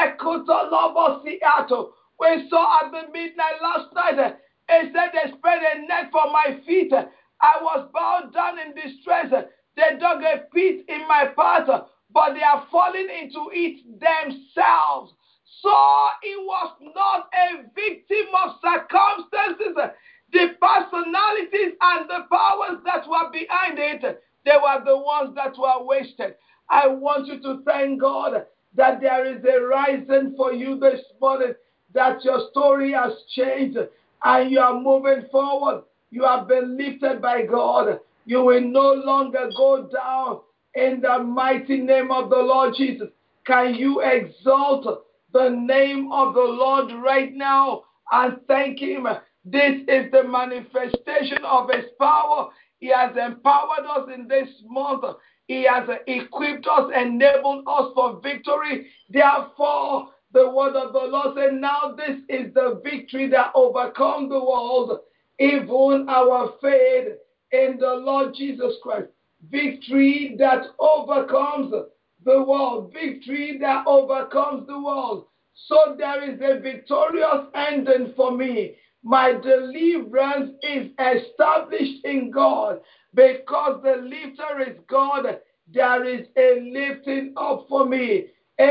Speaker 1: We saw at the midnight last night, he said they spread a net for my feet. I was bowed down in distress. They dug a pit in my path, but they are falling into it themselves. So he was not a victim of circumstances. The personalities and the powers that were behind it, they were the ones that were wasted. I want you to thank God that there is a rising for you this morning, that your story has changed and you are moving forward. You have been lifted by God. You will no longer go down. in the mighty name of the Lord Jesus. Can you exalt the name of the Lord right now and thank Him? This is the manifestation of His power. He has empowered us in this month. He has equipped us, enabled us for victory. Therefore, the word of the Lord said, now this is the victory that overcomes the world, even our faith in the Lord Jesus Christ. Victory that overcomes the world. Victory that overcomes the world. So there is a victorious ending for me. My deliverance is established in God. Because the lifter is God, there is a lifting up for me.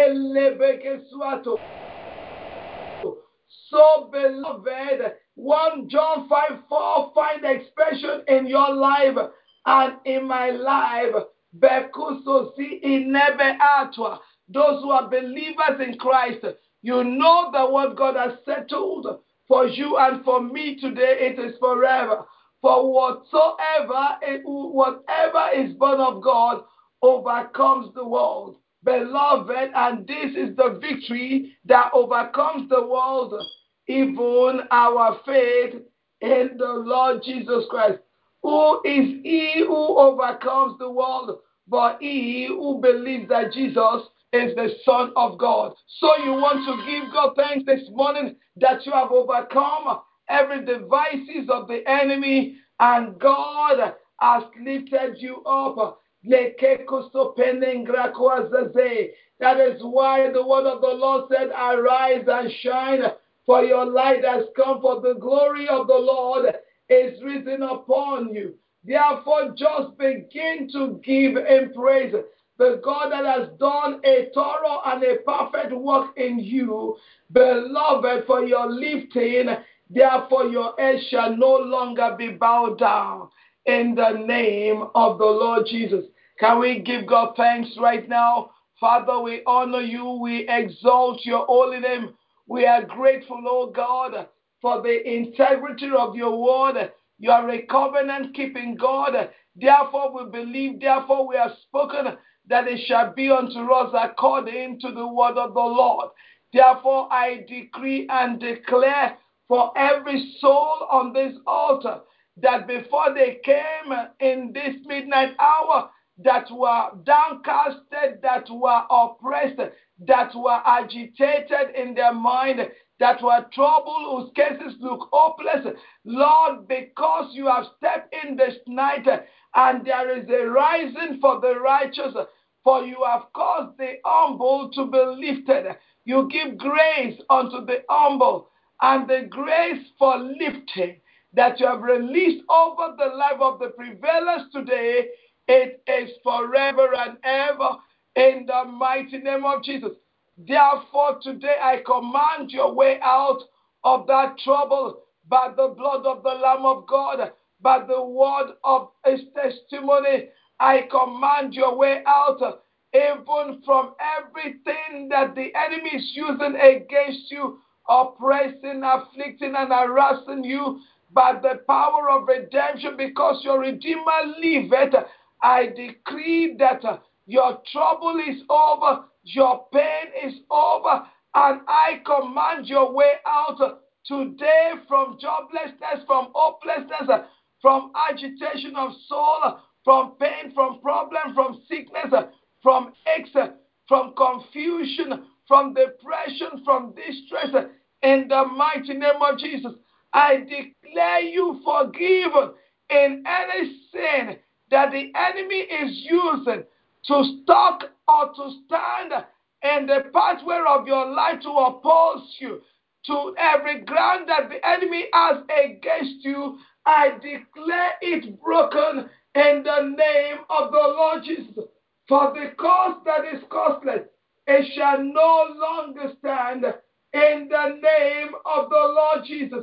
Speaker 1: So, beloved, First John five four find expression in your life and in my life. Those who are believers in Christ, you know that what God has settled for you and for me today, it is forever. For whatsoever, whatever is born of God overcomes the world. Beloved, and this is the victory that overcomes the world, even our faith in the Lord Jesus Christ. Who is he who overcomes the world, but he who believes that Jesus is the Son of God? So you want to give God thanks this morning that you have overcome every devices of the enemy, and God has lifted you up. That is why the word of the Lord said, arise and shine, for your light has come, for the glory of the Lord is risen upon you. Therefore, just begin to give Him praise. The God that has done a thorough and a perfect work in you, beloved, for your lifting, therefore your head shall no longer be bowed down. In the name of the Lord Jesus. Can we give God thanks right now? Father, we honor you. We exalt your holy name. We are grateful, oh God, for the integrity of your word. You are a covenant-keeping God. Therefore, we believe, therefore, we have spoken that it shall be unto us according to the word of the Lord. Therefore, I decree and declare for every soul on this altar that before they came in this midnight hour, that were downcasted, that were oppressed, that were agitated in their mind, that were troubled, whose cases look hopeless. Lord, because you have stepped in this night and there is a rising for the righteous, for you have caused the humble to be lifted. You give grace unto the humble, and the grace for lifting that you have released over the life of the prevailers today, it is forever and ever in the mighty name of Jesus. Therefore, today I command your way out of that trouble by the blood of the Lamb of God, by the word of his testimony. I command your way out, even from everything that the enemy is using against you, oppressing, afflicting, and harassing you by the power of redemption, because your Redeemer liveth. I decree that uh, your trouble is over, your pain is over, and I command your way out uh, today from joblessness, from hopelessness, uh, from agitation of soul, uh, from pain, from problem, from sickness, uh, from aches, uh, from confusion, from depression, from distress. Uh, in the mighty name of Jesus, I declare you forgiven in any sin that the enemy is using to stalk or to stand in the pathway of your life to oppose you. To every ground that the enemy has against you, I declare it broken in the name of the Lord Jesus. For the cause that is costless, it shall no longer stand in the name of the Lord Jesus.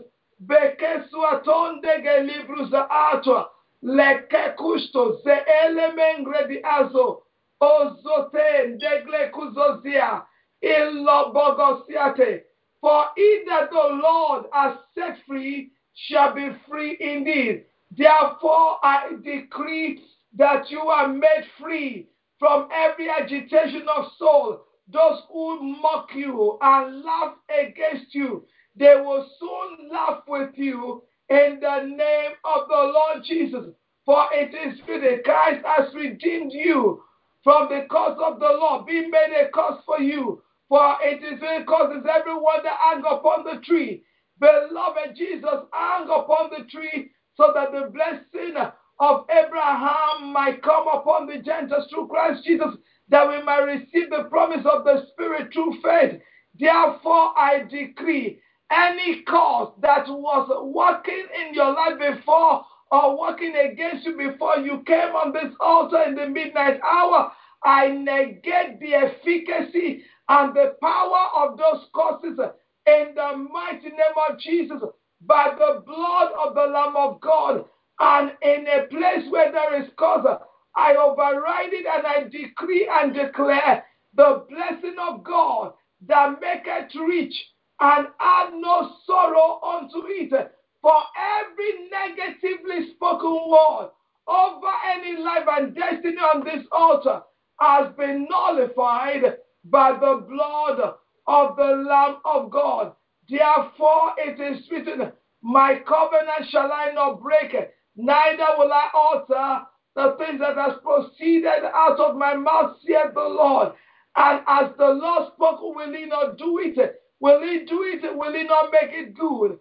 Speaker 1: Leke kusto ze elemengre di azo ozote degle kuzozia illo bogosiate. For he that the Lord has set free shall be free indeed. Therefore I decree that you are made free from every agitation of soul. Those who mock you and laugh against you, they will soon laugh with you in the name of the Lord Jesus. For it is written, Christ has redeemed you from the curse of the law, being made a curse for you. For it is written, causes everyone that hang upon the tree. Beloved, Jesus hung upon the tree so that the blessing of Abraham might come upon the Gentiles through Christ Jesus, that we might receive the promise of the Spirit through faith. Therefore, I decree any cause that was working in your life before or working against you before you came on this altar in the midnight hour, I negate the efficacy and the power of those causes in the mighty name of Jesus, by the blood of the Lamb of God. And in a place where there is cause, I override it and I decree and declare the blessing of God that maketh rich and add no sorrow unto it. For every negatively spoken word over any life and destiny on this altar has been nullified by the blood of the Lamb of God. Therefore it is written, my covenant shall I not break, neither will I alter the things that has proceeded out of my mouth, saith the Lord. And as the Lord spoke, will he not do it? Will he do it? Will he not make it good?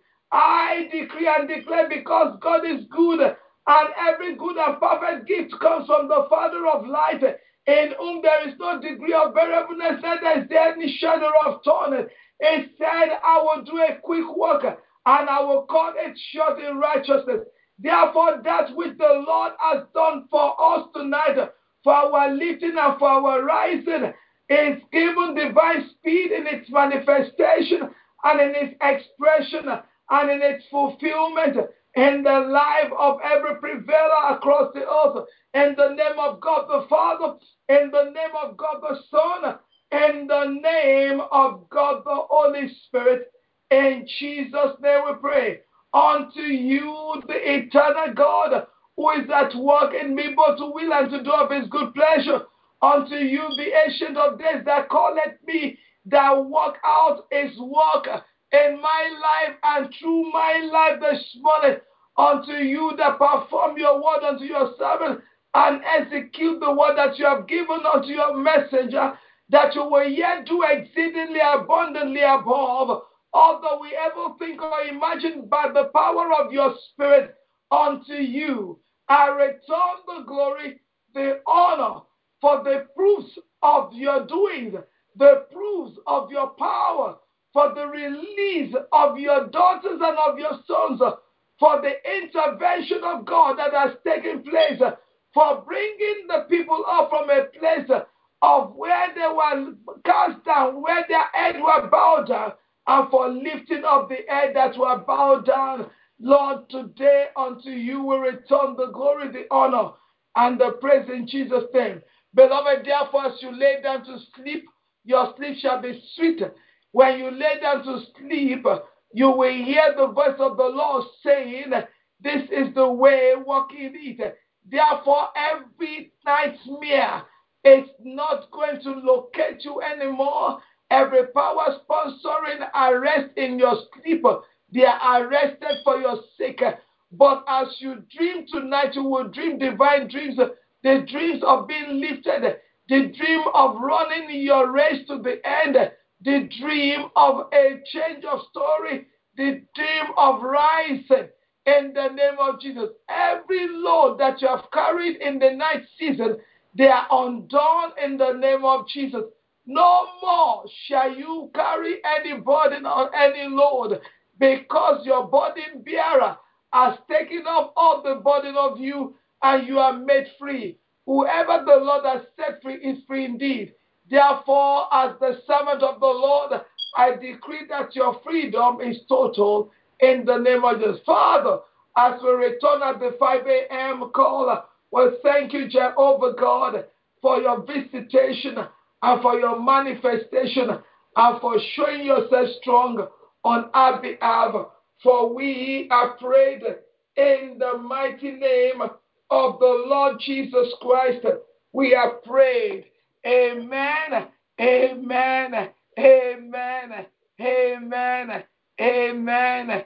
Speaker 1: I decree and declare, because God is good, and every good and perfect gift comes from the Father of light, in whom there is no degree of variableness, neither is there any shadow of turning. He said, I will do a quick work, and I will cut it short in righteousness. Therefore, that which the Lord has done for us tonight, for our lifting and for our rising, is given divine speed in its manifestation and in its expression and in its fulfillment in the life of every prevailer across the earth. In the name of God the Father, in the name of God the Son, in the name of God the Holy Spirit. In Jesus' name we pray. Unto you, the eternal God, who is at work in me both to will and to do of his good pleasure. Unto you, the ancient of days, that calleth me, that work out his work in my life and through my life this morning. Unto you that perform your word unto your servant and execute the word that you have given unto your messenger, that you will yet do exceedingly abundantly above all that we ever think or imagine, by the power of your Spirit. Unto you I return the glory, the honor, for the proofs of your doings, the proofs of your power, for the release of your daughters and of your sons, for the intervention of God that has taken place, for bringing the people up from a place of where they were cast down, where their head were bowed down, and for lifting up the head that were bowed down. Lord, today unto you we return the glory, the honor, and the praise in Jesus' name. Beloved, therefore, as you lay down to sleep, your sleep shall be sweet. When you lay down to sleep, you will hear the voice of the Lord saying, this is the way, walk in it. Therefore, every nightmare is not going to locate you anymore. Every power sponsoring arrest in your sleep, they are arrested for your sake. But as you dream tonight, you will dream divine dreams, the dreams of being lifted, the dream of running your race to the end, the dream of a change of story, the dream of rising in the name of Jesus. Every load that you have carried in the night season, they are undone in the name of Jesus. No more shall you carry any burden or any load, because your burden bearer has taken up all the burden of you, and you are made free. Whoever the Lord has set free is free indeed. Therefore, as the servant of the Lord, I decree that your freedom is total in the name of Jesus. Father, as we return at the five a.m. call, well, thank you, Jehovah God, for your visitation and for your manifestation and for showing yourself strong on our behalf. For we are prayed in the mighty name of the Lord Jesus Christ, We have prayed. Amen. Amen. Amen. Amen. Amen.